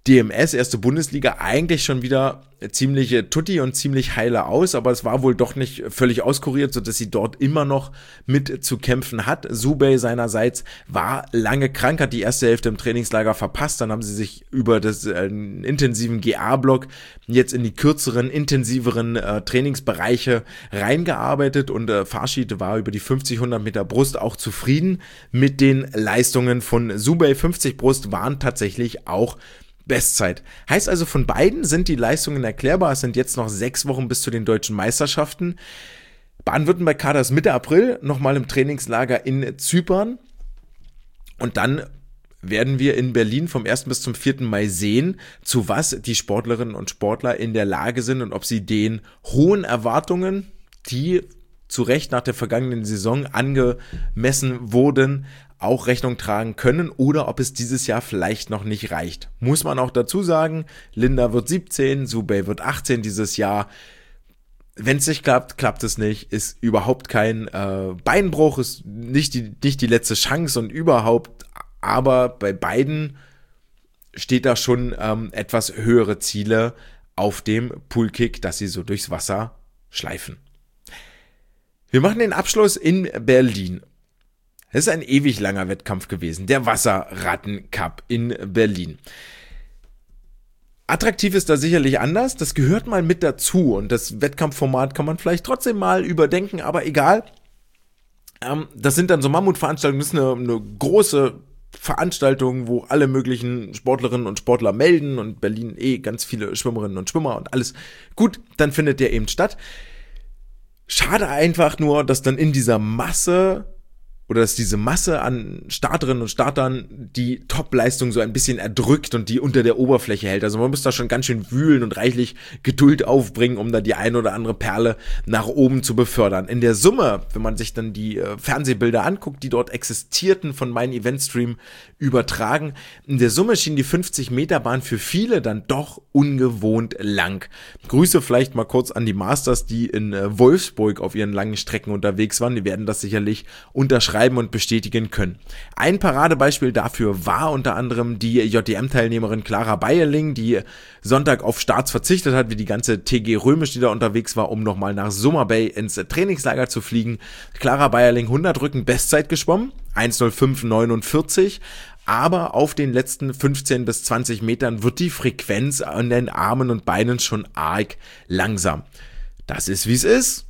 [SPEAKER 1] D M S, erste Bundesliga, eigentlich schon wieder ziemlich tutti und ziemlich heile aus, aber es war wohl doch nicht völlig auskuriert, sodass sie dort immer noch mit zu kämpfen hat. Zubey seinerseits war lange krank, hat die erste Hälfte im Trainingslager verpasst, dann haben sie sich über das äh, intensiven G A-Block jetzt in die kürzeren, intensiveren äh, Trainingsbereiche reingearbeitet und äh, Farshid war über die fünfzig, hundert Meter Brust auch zufrieden mit den Leistungen von Zubey. fünfzig Brust waren tatsächlich auch Bestzeit. Heißt also, von beiden sind die Leistungen erklärbar. Es sind jetzt noch sechs Wochen bis zu den deutschen Meisterschaften. Baden-Württemberg-Kader ist Mitte April nochmal im Trainingslager in Zypern. Und dann werden wir in Berlin vom ersten bis zum vierten Mai sehen, zu was die Sportlerinnen und Sportler in der Lage sind und ob sie den hohen Erwartungen, die zu Recht nach der vergangenen Saison angemessen wurden, auch Rechnung tragen können oder ob es dieses Jahr vielleicht noch nicht reicht. Muss man auch dazu sagen, Linda wird siebzehn, Zubey wird achtzehn dieses Jahr. Wenn es nicht klappt, klappt es nicht, ist überhaupt kein äh, Beinbruch, ist nicht die, nicht die letzte Chance und überhaupt, aber bei beiden steht da schon ähm, etwas höhere Ziele auf dem Poolkick, dass sie so durchs Wasser schleifen. Wir machen den Abschluss in Berlin. Es ist ein ewig langer Wettkampf gewesen, der Wasserratten-Cup in Berlin. Attraktiv ist da sicherlich anders, das gehört mal mit dazu und das Wettkampfformat kann man vielleicht trotzdem mal überdenken, aber egal. Ähm, das sind dann so Mammutveranstaltungen, das ist eine, eine große Veranstaltung, wo alle möglichen Sportlerinnen und Sportler melden und Berlin eh ganz viele Schwimmerinnen und Schwimmer und alles gut, dann findet der eben statt. Schade einfach nur, dass dann in dieser Masse oder dass diese Masse an Starterinnen und Startern die Top-Leistung so ein bisschen erdrückt und die unter der Oberfläche hält. Also man muss da schon ganz schön wühlen und reichlich Geduld aufbringen, um da die ein oder andere Perle nach oben zu befördern. In der Summe, wenn man sich dann die äh, Fernsehbilder anguckt, die dort existierten, von meinem Eventstream übertragen, in der Summe schien die fünfzig Meter Bahn für viele dann doch ungewohnt lang. Grüße vielleicht mal kurz an die Masters, die in äh, Wolfsburg auf ihren langen Strecken unterwegs waren. Die werden das sicherlich unterschreiben und bestätigen können. Ein Paradebeispiel dafür war unter anderem die J D M-Teilnehmerin Clara Beierling, die Sonntag auf Starts verzichtet hat, wie die ganze T G Römisch, die da unterwegs war, um nochmal nach Summer Bay ins Trainingslager zu fliegen. Clara Beierling hundert Rücken Bestzeit geschwommen, eins null fünf neunundvierzig, aber auf den letzten fünfzehn bis zwanzig Metern wird die Frequenz an den Armen und Beinen schon arg langsam. Das ist, wie es ist.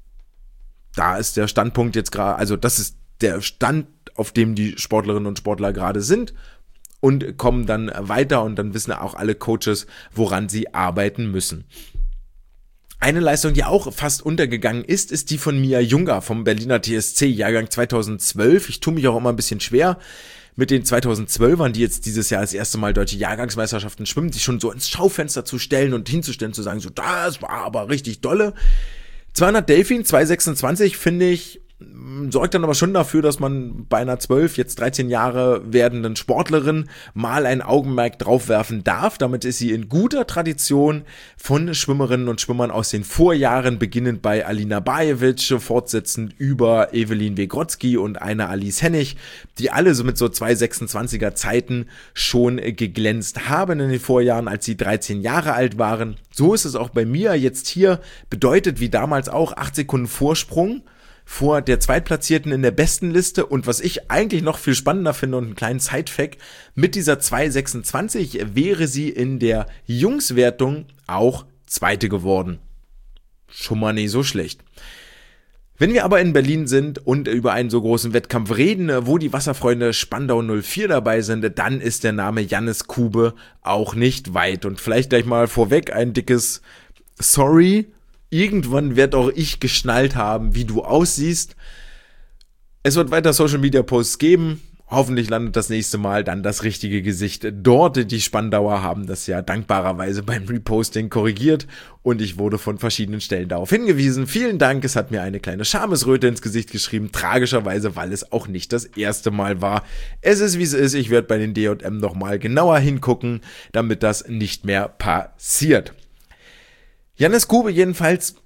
[SPEAKER 1] Da ist der Standpunkt jetzt gerade, also das ist der Stand, auf dem die Sportlerinnen und Sportler gerade sind und kommen dann weiter und dann wissen auch alle Coaches, woran sie arbeiten müssen. Eine Leistung, die auch fast untergegangen ist, ist die von Mia Junger vom Berliner T S C, Jahrgang zweitausendzwölf. Ich tue mich auch immer ein bisschen schwer mit den zweitausendzwölfern, die jetzt dieses Jahr das erste Mal deutsche Jahrgangsmeisterschaften schwimmen, sich schon so ins Schaufenster zu stellen und hinzustellen, zu sagen, so, das war aber richtig dolle. zweihundert Delfin, zwei sechsundzwanzig, finde ich, sorgt dann aber schon dafür, dass man bei einer zwölf, jetzt dreizehn Jahre werdenden Sportlerin mal ein Augenmerk drauf werfen darf. Damit ist sie in guter Tradition von Schwimmerinnen und Schwimmern aus den Vorjahren, beginnend bei Alina Bajevic, fortsetzend über Evelyn Wegrotzky und einer Alice Hennig, die alle so mit so zwei sechsundzwanziger Zeiten schon geglänzt haben in den Vorjahren, als sie dreizehn Jahre alt waren. So ist es auch bei mir jetzt hier, bedeutet wie damals auch acht Sekunden Vorsprung vor der Zweitplatzierten in der besten Liste und was ich eigentlich noch viel spannender finde und einen kleinen Side-Fact, mit dieser zwei sechsundzwanzig wäre sie in der Jungswertung auch Zweite geworden. Schon mal nicht so schlecht. Wenn wir aber in Berlin sind und über einen so großen Wettkampf reden, wo die Wasserfreunde Spandau null vier dabei sind, dann ist der Name Jannis Kube auch nicht weit. Und vielleicht gleich mal vorweg ein dickes Sorry. Irgendwann wird auch ich geschnallt haben, wie du aussiehst. Es wird weiter Social Media Posts geben. Hoffentlich landet das nächste Mal dann das richtige Gesicht dort. Die Spandauer haben das ja dankbarerweise beim Reposting korrigiert und ich wurde von verschiedenen Stellen darauf hingewiesen. Vielen Dank, es hat mir eine kleine Schamesröte ins Gesicht geschrieben. Tragischerweise, weil es auch nicht das erste Mal war. Es ist, wie es ist. Ich werde bei den D J M nochmal genauer hingucken, damit das nicht mehr passiert. Jannis Kube jedenfalls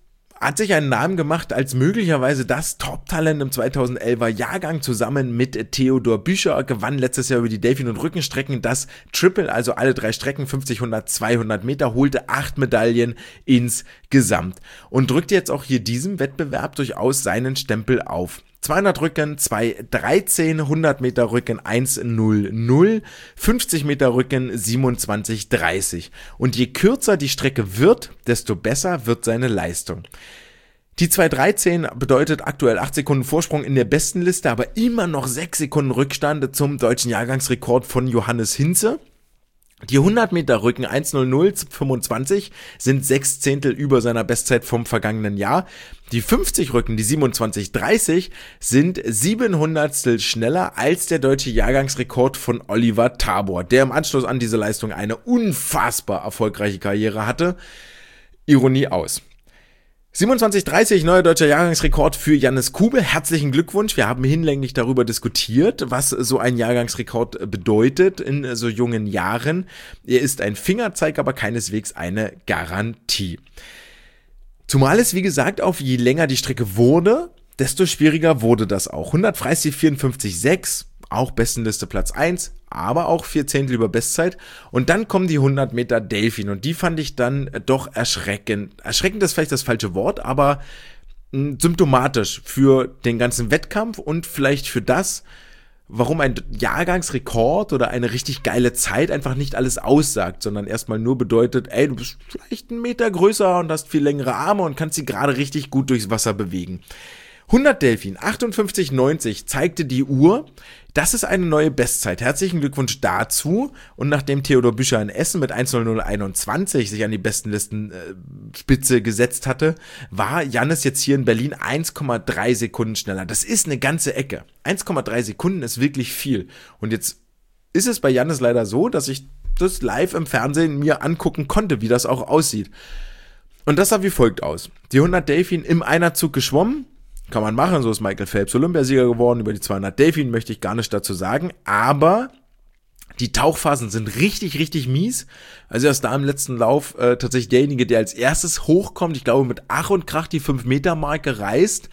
[SPEAKER 1] hat sich einen Namen gemacht als möglicherweise das Top-Talent im zweitausendelfer Jahrgang. Zusammen mit Theodor Bücher gewann letztes Jahr über die Delfin- und Rückenstrecken das Triple, also alle drei Strecken, fünfzig, hundert, zweihundert Meter, holte acht Medaillen insgesamt und drückt jetzt auch hier diesem Wettbewerb durchaus seinen Stempel auf. zweihundert Rücken, zwei dreizehn, hundert Meter Rücken, eins null null, fünfzig Meter Rücken, siebenundzwanzig dreißig. Und je kürzer die Strecke wird, desto besser wird seine Leistung. Die zwei dreizehn bedeutet aktuell acht Sekunden Vorsprung in der besten Liste, aber immer noch sechs Sekunden Rückstand zum deutschen Jahrgangsrekord von Johannes Hinze. Die hundert Meter Rücken eins null null fünfundzwanzig sind sechs Zehntel über seiner Bestzeit vom vergangenen Jahr. Die fünfzig Rücken, die siebenundzwanzig dreißig, sind sieben Hundertstel schneller als der deutsche Jahrgangsrekord von Oliver Tabor, der im Anschluss an diese Leistung eine unfassbar erfolgreiche Karriere hatte. Ironie aus. siebenundzwanzig dreißig, neuer deutscher Jahrgangsrekord für Jannis Kube. Herzlichen Glückwunsch. Wir haben hinlänglich darüber diskutiert, was so ein Jahrgangsrekord bedeutet in so jungen Jahren. Er ist ein Fingerzeig, aber keineswegs eine Garantie. Zumal es, wie gesagt, auf je länger die Strecke wurde, desto schwieriger wurde das auch. hundert Freistil vierundfünfzig sechs, auch Bestenliste Platz eins, aber auch vier Zehntel über Bestzeit. Und dann kommen die hundert Meter Delfin und die fand ich dann doch erschreckend. Erschreckend ist vielleicht das falsche Wort, aber mh, symptomatisch für den ganzen Wettkampf und vielleicht für das, warum ein Jahrgangsrekord oder eine richtig geile Zeit einfach nicht alles aussagt, sondern erstmal nur bedeutet, ey, du bist vielleicht einen Meter größer und hast viel längere Arme und kannst sie gerade richtig gut durchs Wasser bewegen. hundert Delfin, achtundfünfzig neunzig zeigte die Uhr. Das ist eine neue Bestzeit. Herzlichen Glückwunsch dazu. Und nachdem Theodor Bücher in Essen mit eins null null einundzwanzig sich an die Bestenlistenspitze gesetzt hatte, war Jannis jetzt hier in Berlin eins Komma drei Sekunden schneller. Das ist eine ganze Ecke. eins Komma drei Sekunden ist wirklich viel. Und jetzt ist es bei Jannis leider so, dass ich das live im Fernsehen mir angucken konnte, wie das auch aussieht. Und das sah wie folgt aus. Die hundert Delfin im Einerzug geschwommen. Kann man machen, so ist Michael Phelps Olympiasieger geworden. Über die zweihundert Delfin möchte ich gar nicht dazu sagen, aber die Tauchphasen sind richtig, richtig mies. Also er ist da im letzten Lauf äh, tatsächlich derjenige, der als erstes hochkommt, ich glaube mit Ach und Krach die fünf Meter Marke reißt.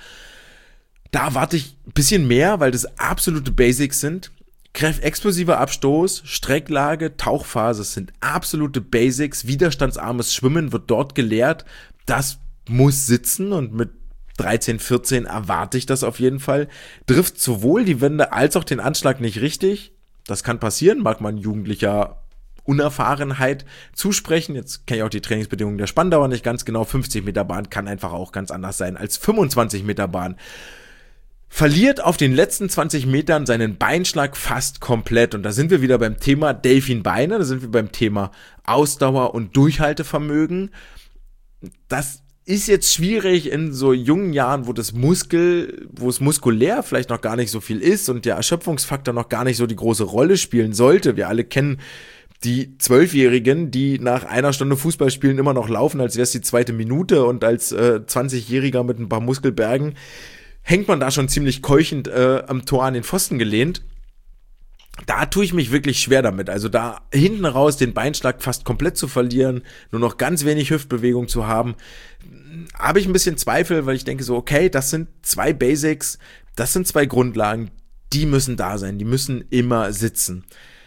[SPEAKER 1] Da erwarte ich ein bisschen mehr, weil das absolute Basics sind. Kräft, explosiver Abstoß, Strecklage, Tauchphase sind absolute Basics. Widerstandsarmes Schwimmen wird dort gelehrt. Das muss sitzen und mit dreizehn, vierzehn erwarte ich das auf jeden Fall. Trifft sowohl die Wände als auch den Anschlag nicht richtig. Das kann passieren, mag man jugendlicher Unerfahrenheit zusprechen. Jetzt kenne ich auch die Trainingsbedingungen der Spandauer nicht ganz genau. fünfzig Meter Bahn kann einfach auch ganz anders sein als fünfundzwanzig Meter Bahn. Verliert auf den letzten zwanzig Metern seinen Beinschlag fast komplett. Und da sind wir wieder beim Thema Delfinbeine, da sind wir beim Thema Ausdauer und Durchhaltevermögen. Das ist jetzt schwierig in so jungen Jahren, wo das Muskel, wo es muskulär vielleicht noch gar nicht so viel ist und der Erschöpfungsfaktor noch gar nicht so die große Rolle spielen sollte. Wir alle kennen die Zwölfjährigen, die nach einer Stunde Fußball spielen immer noch laufen, als wäre es die zweite Minute, und als äh, zwanzigjähriger mit ein paar Muskelbergen hängt man da schon ziemlich keuchend äh, am Tor an den Pfosten gelehnt. Da tue ich mich wirklich schwer damit. Also da hinten raus den Beinschlag fast komplett zu verlieren, nur noch ganz wenig Hüftbewegung zu haben, habe ich ein bisschen Zweifel, weil ich denke so, okay, das sind zwei Basics, das sind zwei Grundlagen, die müssen da sein, die müssen immer sitzen.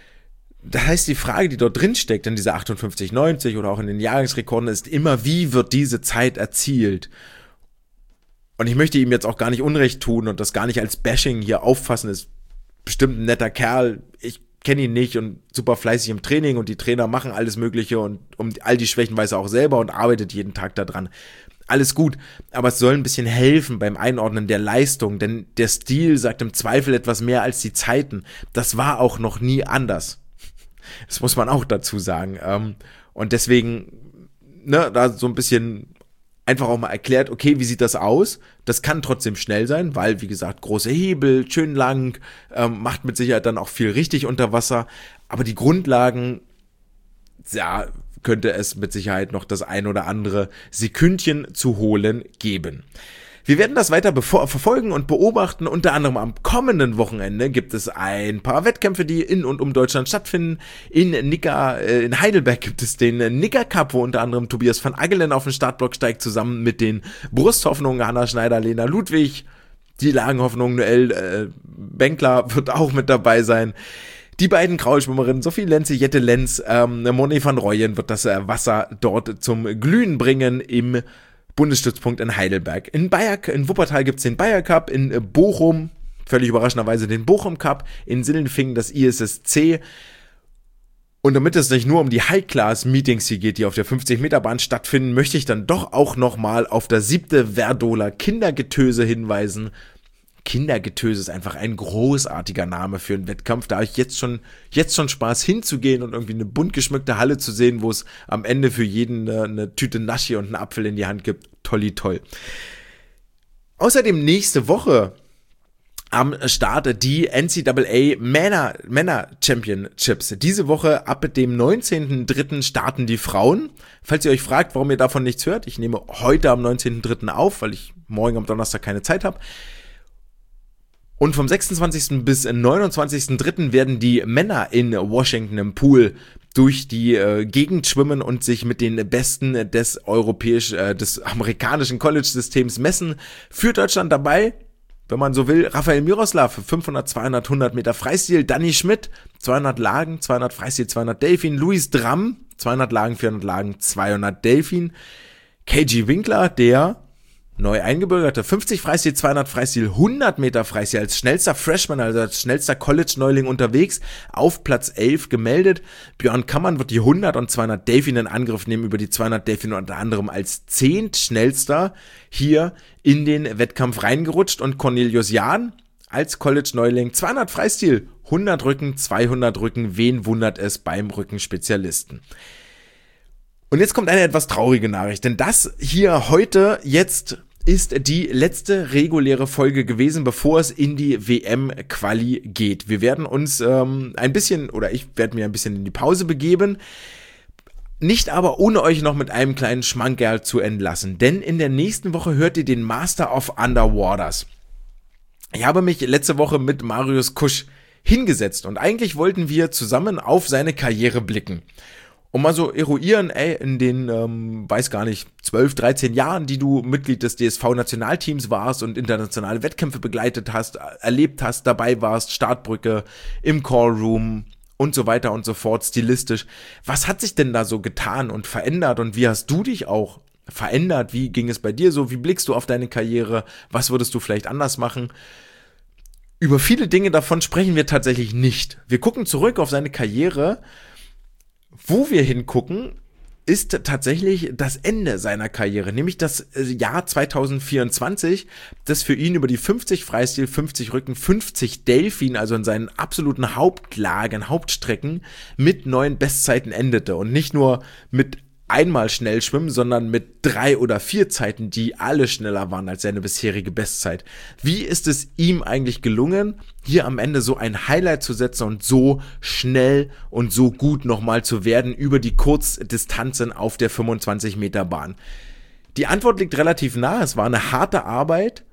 [SPEAKER 1] Das heißt, die Frage, die dort drin steckt, in dieser achtundfünfzig neunzig oder auch in den Jahrgangsrekorden, ist immer, wie wird diese Zeit erzielt? Und ich möchte ihm jetzt auch gar nicht Unrecht tun und das gar nicht als Bashing hier auffassen, ist bestimmt ein netter Kerl, ich kenne ihn nicht und super fleißig im Training und die Trainer machen alles Mögliche und um all die Schwächen weiß er auch selber und arbeitet jeden Tag daran. Alles gut, aber es soll ein bisschen helfen beim Einordnen der Leistung, denn der Stil sagt im Zweifel etwas mehr als die Zeiten. Das war auch noch nie anders. Das muss man auch dazu sagen. Und deswegen, ne, da so ein bisschen einfach auch mal erklärt, okay, wie sieht das aus? Das kann trotzdem schnell sein, weil, wie gesagt, große Hebel, schön lang, ähm, macht mit Sicherheit dann auch viel richtig unter Wasser. Aber die Grundlagen, ja, könnte es mit Sicherheit noch das ein oder andere Sekündchen zu holen geben. Wir werden das weiter bevor, verfolgen und beobachten. Unter anderem am kommenden Wochenende gibt es ein paar Wettkämpfe, die in und um Deutschland stattfinden. In Nicker, äh, in Heidelberg gibt es den Nicker Cup, wo unter anderem Tobias van Aggelen auf den Startblock steigt, zusammen mit den Brusthoffnungen Hanna Schneider, Lena Ludwig. Die Lagenhoffnung Noelle äh, Benkler wird auch mit dabei sein. Die beiden Kraulschwimmerinnen Sophie Lenze, Jette Lenz, ähm, Moni van Rooyen wird das äh, Wasser dort zum Glühen bringen im Bundesstützpunkt in Heidelberg. In Bayer, in Wuppertal gibt's den Bayer Cup, in Bochum, völlig überraschenderweise den Bochum Cup, in Sindelfingen das I S S C. Und damit es nicht nur um die High-Class-Meetings hier geht, die auf der fünfzig-Meter-Bahn stattfinden, möchte ich dann doch auch nochmal auf das siebte Verdoler Kindergetöse hinweisen. Kindergetöse ist einfach ein großartiger Name für einen Wettkampf. Da habe ich jetzt schon, jetzt schon Spaß hinzugehen und irgendwie eine bunt geschmückte Halle zu sehen, wo es am Ende für jeden eine, eine Tüte Naschi und einen Apfel in die Hand gibt. Tolli toll. Außerdem nächste Woche am Start die N C A A Männer, Männer Championships. Diese Woche ab dem neunzehnten dritten starten die Frauen. Falls ihr euch fragt, warum ihr davon nichts hört, ich nehme heute am neunzehnten dritten auf, weil ich morgen am Donnerstag keine Zeit habe. Und vom sechsundzwanzigsten bis neunundzwanzigsten dritten werden die Männer in Washington im Pool durch die äh, Gegend schwimmen und sich mit den Besten des europäisch, äh, des amerikanischen College-Systems messen. Für Deutschland dabei, wenn man so will, Rafael Miroslav, fünfhundert, zweihundert, hundert Meter Freistil, Danny Schmidt, zweihundert Lagen, zweihundert Freistil, zweihundert Delfin, Luis Dramm, zweihundert Lagen, vierhundert Lagen, zweihundert Delfin, K G Winkler, der neu eingebürgerte, fünfzig Freistil, zweihundert Freistil, hundert Meter Freistil, als schnellster Freshman, also als schnellster College-Neuling unterwegs, auf Platz elf gemeldet. Björn Kammann wird die hundert und zweihundert Delfin in Angriff nehmen, über die zweihundert Delfin unter anderem als zehntschnellster hier in den Wettkampf reingerutscht, und Cornelius Jahn als College-Neuling, zweihundert Freistil, hundert Rücken, zweihundert Rücken, wen wundert es beim Rückenspezialisten? Und jetzt kommt eine etwas traurige Nachricht, denn das hier heute jetzt ist die letzte reguläre Folge gewesen, bevor es in die W M-Quali geht. Wir werden uns ähm, ein bisschen, oder ich werde mir ein bisschen in die Pause begeben, nicht aber ohne euch noch mit einem kleinen Schmankerl zu entlassen, denn in der nächsten Woche hört ihr den Master of Underwaters. Ich habe mich letzte Woche mit Marius Kusch hingesetzt und eigentlich wollten wir zusammen auf seine Karriere blicken. Und mal so eruieren, ey, in den, ähm, weiß gar nicht, zwölf, dreizehn Jahren, die du Mitglied des D S V-Nationalteams warst und internationale Wettkämpfe begleitet hast, erlebt hast, dabei warst, Startbrücke, im Callroom und so weiter und so fort, stilistisch. Was hat sich denn da so getan und verändert, und wie hast du dich auch verändert? Wie ging es bei dir so? Wie blickst du auf deine Karriere? Was würdest du vielleicht anders machen? Über viele Dinge davon sprechen wir tatsächlich nicht. Wir gucken zurück auf seine Karriere. Wo wir hingucken, ist tatsächlich das Ende seiner Karriere, nämlich das Jahr zwanzig vierundzwanzig, das für ihn über die fünfzig Freistil, fünfzig Rücken, fünfzig Delfin, also in seinen absoluten Hauptlagen, Hauptstrecken, mit neuen Bestzeiten endete. Und nicht nur mit einmal schnell schwimmen, sondern mit drei oder vier Zeiten, die alle schneller waren als seine bisherige Bestzeit. Wie ist es ihm eigentlich gelungen, hier am Ende so ein Highlight zu setzen und so schnell und so gut nochmal zu werden über die Kurzdistanzen auf der fünfundzwanzig Meter Bahn? Die Antwort liegt relativ nah. Es war eine harte Arbeit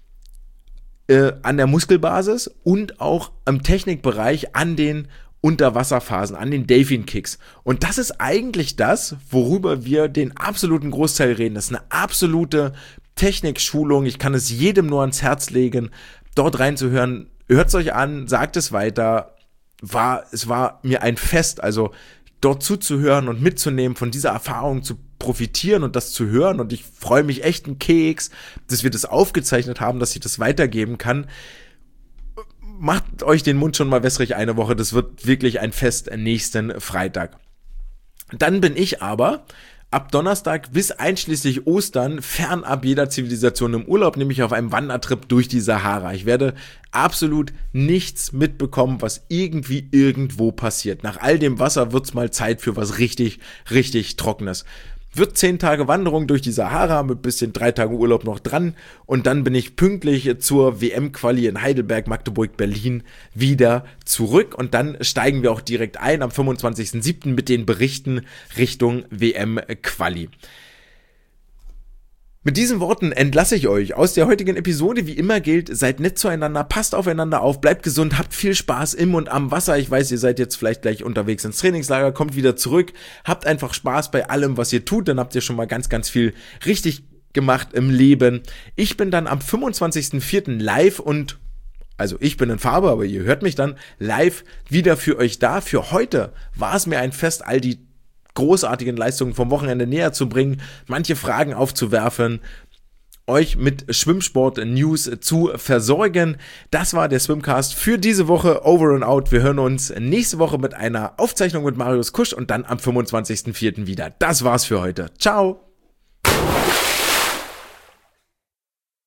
[SPEAKER 1] äh, an der Muskelbasis und auch im Technikbereich an den Unterwasserphasen, an den Delfin-Kicks. Und das ist eigentlich das, worüber wir den absoluten Großteil reden. Das ist eine absolute Technikschulung. Ich kann es jedem nur ans Herz legen, dort reinzuhören. Hört es euch an, sagt es weiter. War, es war mir ein Fest, also dort zuzuhören und mitzunehmen, von dieser Erfahrung zu profitieren und das zu hören. Und ich freue mich echt einen Keks, dass wir das aufgezeichnet haben, dass ich das weitergeben kann. Macht euch den Mund schon mal wässrig eine Woche, das wird wirklich ein Fest nächsten Freitag. Dann bin ich aber ab Donnerstag bis einschließlich Ostern fernab jeder Zivilisation im Urlaub, nämlich auf einem Wandertrip durch die Sahara. Ich werde absolut nichts mitbekommen, was irgendwie irgendwo passiert. Nach all dem Wasser wird's mal Zeit für was richtig, richtig Trockenes. Wird zehn Tage Wanderung durch die Sahara mit bisschen drei Tagen Urlaub noch dran, und dann bin ich pünktlich zur W M-Quali in Heidelberg, Magdeburg, Berlin wieder zurück, und dann steigen wir auch direkt ein am fünfundzwanzigsten siebten mit den Berichten Richtung W M-Quali. Mit diesen Worten entlasse ich euch aus der heutigen Episode. Wie immer gilt, seid nett zueinander, passt aufeinander auf, bleibt gesund, habt viel Spaß im und am Wasser. Ich weiß, ihr seid jetzt vielleicht gleich unterwegs ins Trainingslager, kommt wieder zurück, habt einfach Spaß bei allem, was ihr tut, dann habt ihr schon mal ganz, ganz viel richtig gemacht im Leben. Ich bin dann am fünfundzwanzigsten vierten live und Also ich bin in Farbe, aber ihr hört mich dann live wieder für euch da. Für heute war es mir ein Fest, all die großartigen Leistungen vom Wochenende näher zu bringen, manche Fragen aufzuwerfen, euch mit Schwimmsport-News zu versorgen. Das war der Swimcast für diese Woche. Over and out. Wir hören uns nächste Woche mit einer Aufzeichnung mit Marius Kusch und dann am fünfundzwanzigsten vierten wieder. Das war's für heute. Ciao!